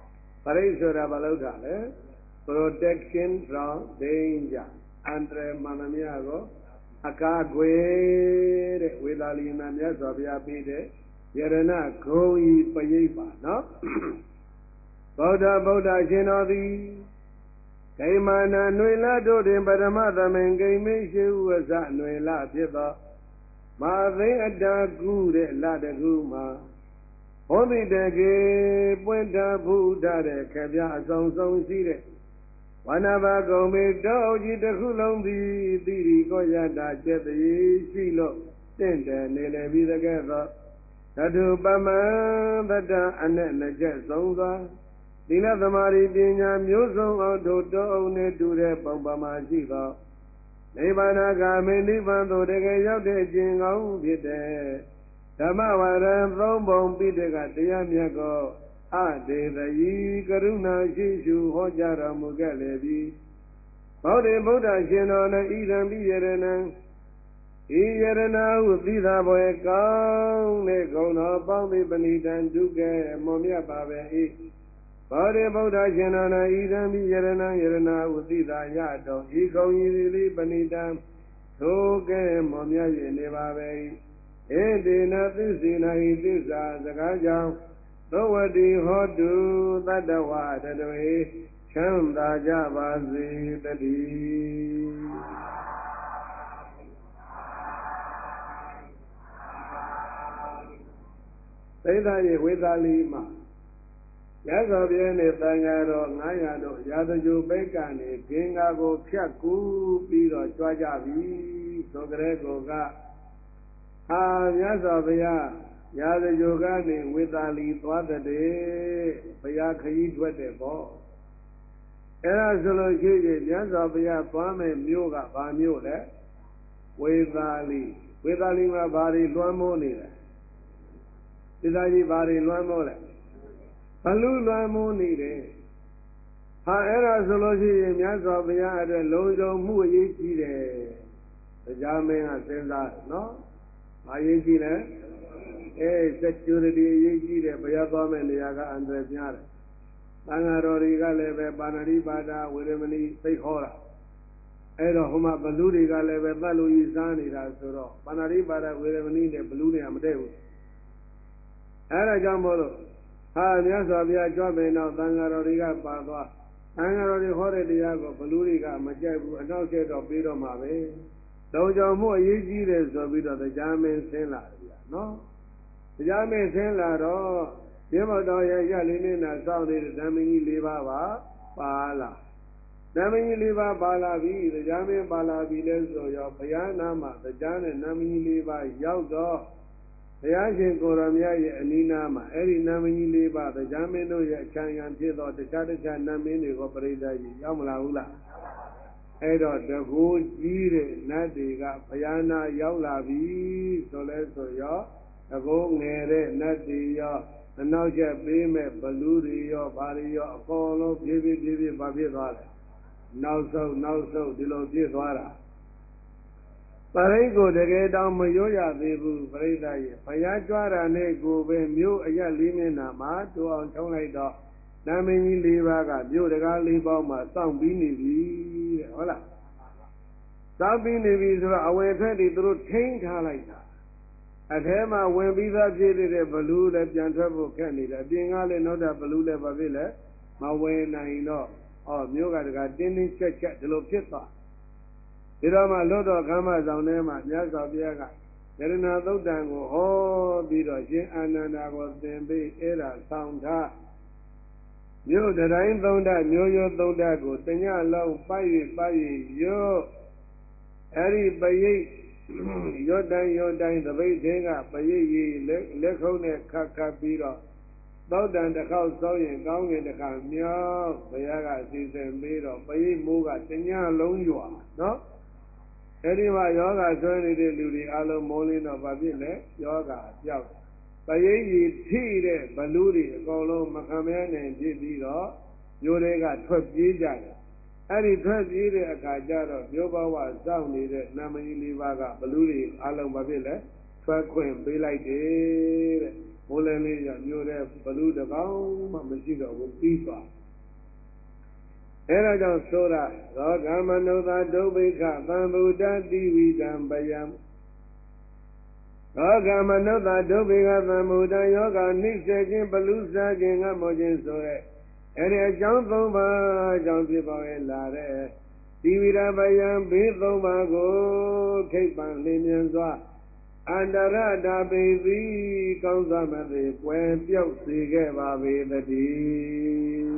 Parisura Balotale, protection from danger. Andre Manamiago, Akagwe, with Alina Miazovia Pide, Yerena, Koi Payipa, no? Boda Boda Genodi, Kaimana Nuela Dodin, but a mother man gave me, she was at Nuela Piva, Mother Dagu, Lada Guma. Only the gay Puenta Buddha, Kavia, Song Song Sire. Whenever go me doji the Hulombi, Diri Goyada, Jetty, Shilo, Tender, Nele, together. Tadu Bama, Bada, and then the Jet Zonga. Dina the Mari Dina, Muso, Dodo, Neture, Bombama Shiva. Nebanaga, Menivando, the Gayade, Jingo, Vide. Tamawara, Rombom, Bidega, Diamiago. Ade the Yi Karuna Shishu Hojara Mugalevi. Bode Buddha Shinona Eden Bierena. Ierena would be the boy gone, Negona, Bambi Benita and Duke, Momia Babe E. Bode Buddha Shinona Eden Bierena, Yerena would be the Yado, Ego Yili Benita, Toge, Momia Yenebabe. Edina Tisina Itisa, the Gaja. Nobody hot do that the water the way Chanda Javazi the D. Say that with Alima. Yes, of Yene Tangaro, Nayado, Yadaju Bekani, Kingago, Chaku, Piro, Chwajavi, Sogrego Ga. Ah, yes, of Ya. Yada Yogani with Ali Twada de Payaki Twade. Era Zologi, Yazabia, Pame, Muga, Bamule, with Ali, with Alima Bari Luamoni. Did Bari Luamole? Palu Luamoni. Ha era Zologi, Yazabia, the Lojo Muyi, the Jamin Senza, no? Ayiki. Eh, security Yiki, Bayabam and the Yaga and the Yara. Tangaroriga leve, Banari Bada, Willemani, Pehora. Edo Homa Baluriga leve, Balu Izani, Rasuro. Banari Bada, Willemani, the Baluni Amadeus. Era Jamolo. Ha, Nyasavia Jobe now, Tangaroriga Baba. Tangarori Hore Diago, Baluriga, Majabu, and now said of Bido Mabe. Dojo more Yiki, the Bido, the Jamin Sela, no? The Yamin Senlaro, Yamado Yalina, sounded Damini Liva, Bala. Damini Liva Balavi, the Yamin Balavi, your Payanama, the Jan and Namini Liva, Yaudo, the Yashin Koramia, and Ninama, Eri Namini Liva, the Jamino Chang and Tito, the Chatacha Namini Operator, Yamlaula. Edo, the good Gire, Nadiga, Payana, Yaulavi, Soleso, Ya. A go near Nadia, and now she beam a Balurio, Bario, Apollo, Bibi, Bibi, Babi, now so, now so, Dilo Dizwara. Parego, the gate down Mayoya, Vibu, Breda, Payajara, Nego, Mu, Aya Limina, Ma, to our Tonga, Namini Livaga, Mu, the Gali Boma, Sound Bini, Hola. Sound Bini, I went ready to change her like that. At Hema, when we that did a balloon at Jantrabo Canada, being all another balloon of a villa, my way I know, or Muga got dinning check at the Lopita. Irama Lodo Gamas on them at Yasa Viaga. There is another dango, oh, Bido, and I was then be era, sound ha. You that I ain't found that, you you don't go, Tanya low, buy it, buy it, you. Harry by eight. Your dine, your dine, the way they got by ye, let home a caca beer. Though than the house going down in the car, meow, Bayaga season beer, by ye move at Tenya alone you are, no? Anyway, yoga journey to the Alo Molin of Avile, yoga, yoga. By ye tea there, Baluri, Golo, Macaman, and Jidiro, you got twelve years. Any twelve years, a Kajaro, Yoba was sounded at Namini Livaga, Baluri, Alam Babile, twelve queen, be like it, Molani, and Mure, Balu the Bound, Machida with Pipa. အဲဒါကြောင့်ဆိုတာသောကမနုဿဒုဗ္ဗိခသံဗုဒ္ဓတိဝိတံပယံသောကမနုဿဒုဗ္ဗိခသံဗုဒ္ဓယောဂနှိစ္စခြင်းပလူစားခြင်းငတ်မောခြင်းဆိုရဲအဲဒီအကြောင်းသုံးပါးအကြောင်းဖြစ်ပေါ်လာတဲ့တိဝိရပယံဘေးသုံးပါးကိုခိပ္ပံလင်းမြန်စွာအန္တရတာပေသိကောင်းစွာမသေးကွယ်ပြောက်စေခဲ့ပါပေတည်း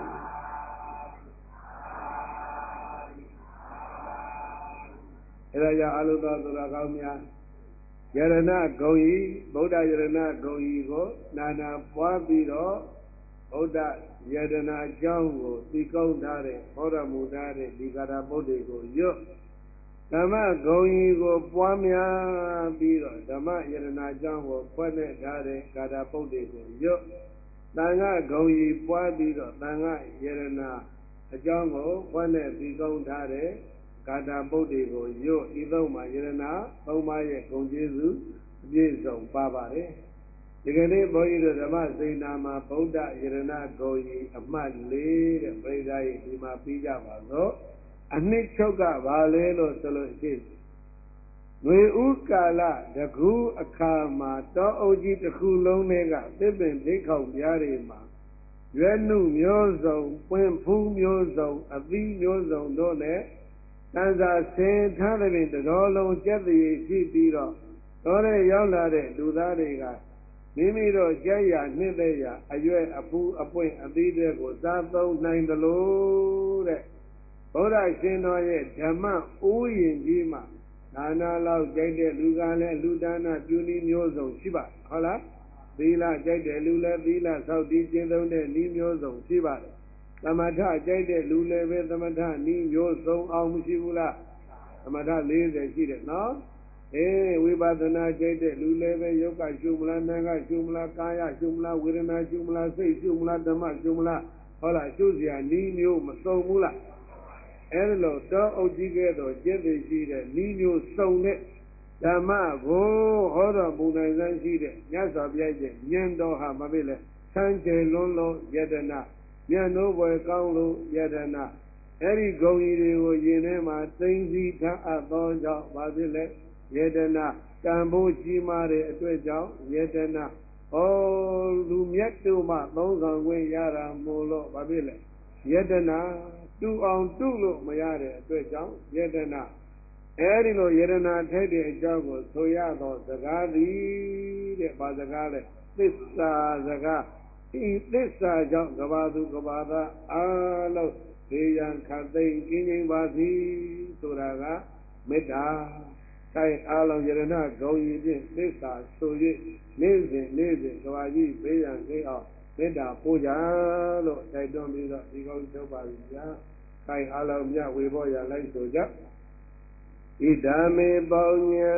အဲဒါကြောင့်အလုသောသူတော်ကောင်းများယရဏဂုံဤဗုဒ္ဓယရဏဂုံဤကိုနာနာပွားပြီးတော့ဗုဒ္ဓယတနာအကြောင်းကိုသိကောင်းထားတဲ့ဟောတော်မူထားတဲ့ဒီကာရပုဒ်တွေကိုရွတ်ဓမ္မဂုံဤကိုပွားများပြီးတော့ဓမ္မယတနာအကြောင်းကိုဖွင့်နဲ့ထားတဲ့ကာရပုဒ်တွေကိုရွတ်သံဃာဂုံဤပွားပြီးတော့သံဃာယတနာအကြောင်းကိုဖွင့်နဲ့သိကောင်းထားတဲ့ကာတာပုဒ်တွေကိုရွတ်ဤသုံးမှာယရနာသုံးပါးရဲ့ဂုံကျေးဇူးအပြည့်စုံပါပါတယ်ဒီကနေ့ဘုန်းကြီးတို့ဓမ္မစေနာမှာဗုဒ္ဓယရဏဂုံကြီးအမှတ်လေးတဲ့ပြိဿကြီးဒီမှာပြီးကြပါသောအနှစ်ချုပ်ကဘာလဲလို့ဆိုလို့ရှိရင်ငွေဥကာလတကူအခါမှာတောအုပ်ကြီးတစ်ခုလုံးတွေကသစ်ပင်ဒိခောက်ပြားတွေမှာရွယ်နှုမျိုးစုံပွင့်ဖူးမျိုးစုံအသီးမျိုးစုံတို့နဲ့တန်စာဆင်ထားတဲ့ပြင်တော်လုံးကြက်တည်းရှိပြီးတော့တော်ရဲရောက်လာတဲ့လူသားတွေကမိမိတို့ကြက်ရနှစ်သက်ရအရွယ်အဖူးအပွင့်အသီးတွေကိုစားသုံးနိုင်တယ်လို့တဲ့ဘုရားရှင်တော်ရဲ့ဓမ္မဥယျာဉ်ကြီးမှာဒါနာလောက်ကြိုက်တဲ့လူကလည်းလူဒါနပြုနည်းမျိုးစုံရှိပါဟုတ်လားသီလကြိုက်တဲ့လူလည်းသီလစောင့်တည်ကျင့်သုံးတဲ့နည်းမျိုးစုံရှိပါတယ်သမထကြိုက်တဲ့လူလည်းပဲသမထနည်းမျိုးစုံအောင်မရှိဘူးလားသမထလေးဆယ်ရှိတယ်နော်အေးဝိပဿနာကြိုက်တဲ့လူလည်းပဲယောဂရှုမလားနာဂရှုမလားကာယရှုမလားဝေဒနာရှုမလားစိတ်ရှုမလားဓမ္မရှုမလားဟုတ်လားရှုစရာနည်းမျိုးမစုံဘူးလားအဲဒီလိုတောအုပ်ကြီးကဲ့သို့ကျင့်သိရှိတဲ့နည်းမျိုးစုံတဲ့ဓမ္မကိုဟောတော်မူနိုင်စမ်းရှိတဲ့မြတ်စွာဘုရားရဲ့ဉာဏ်တော်ဟာမဖြစ်လဲဆန်းကျယ်လွန်းလို့ယတနာမြတ်နိုးပွဲကောင်းလို့ယတနာအဲ့ဒီဂုံကြီးတွေကိုယင်ထဲမှာသိမ့်စီထားအပ်သောကြောင့်ဘာဖြစ်လဲယတနာတန်ဖိုးကြီးမားတဲ့အတွက်ကြောင့်ယတနာဩလူမြတ်တို့မှသုံးဆောင်ခွင့်ရတာမို့လို့ဘာဖြစ်လဲယတနာတူအောင်တူလို့မရတဲ့အတွက်ကြောင့်ယတနာအဲဒီလိုယတနာထိုက်တဲ့အကြောင်းကိုဆိုရသောစကားသည်တဲ့ဘာစကားလဲသစ္စာစကားဤသစ္စာကြောင့်ကဘာသူကဘာသာအာလုံးဒေယံခတ်သိမ့်ကင်းငြိမ်ပါစီဆိုတာကမေတ္တာတိုင်းအားလုံးယရဏဂုံကြီးဖြင့်သစ္စာဆို၍နေ့စဉ်နေ့စဉ်ကဘာကြီးဘေးရန်ကိအောင်မေတ္တာပို့ကြလို့တိုက်တွန်းပြီးတော့ဒီကောင်းချုပ်ပါပြီဗျာတိုင်းအားလုံးမြဝေဘောရလိုက်ဆိုကြဣဒာမေပေါညံ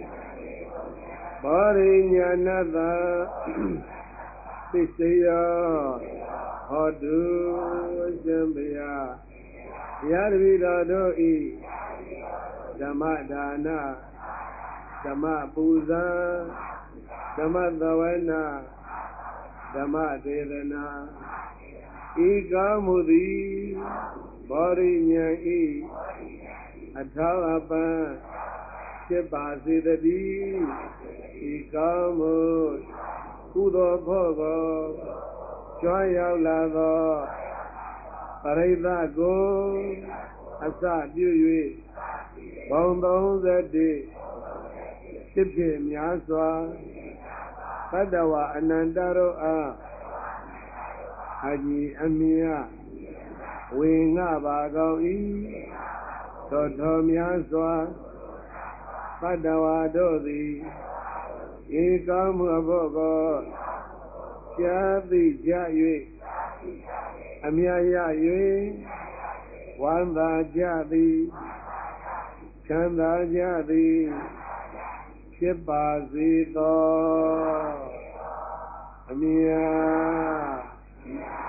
ဘောရိညာဏတသစ္စယောဟောတုရှင်ဘုရားဘုရားတပည့်တော်တို့ဤဓမ္မဒါနဓမ္မပူဇာဓမ္မသဝနာဓမ္မဒေသနာဤကောင်းမှုသည်ဘောရိညာဤအထောက်အပံ့ဖြစ်ပါစေတည်းဤကောင်းမှုကုသိုလ်ဖို့ကိုကြွားရောက်လာသောပရိသတ်ကိုအစပြု၍ဘုံသုံးဆယ်တစ်ဖြစ်ဖြစ်များစွာသတ္တဝါအနန္တတို့အားအကြည်အမြတ်ဝေငှပါကောင်း၏သောတော်များစွာသတ္တဝါတို့သည်ဧကောင်းမှုအဖို့ကိုရှားသိကြ၍အမြတ်ရ၍ဝမ်းသာကြသည်ချမ်းသာကြသည်ဖြစ်ပါစေသောအမြတ်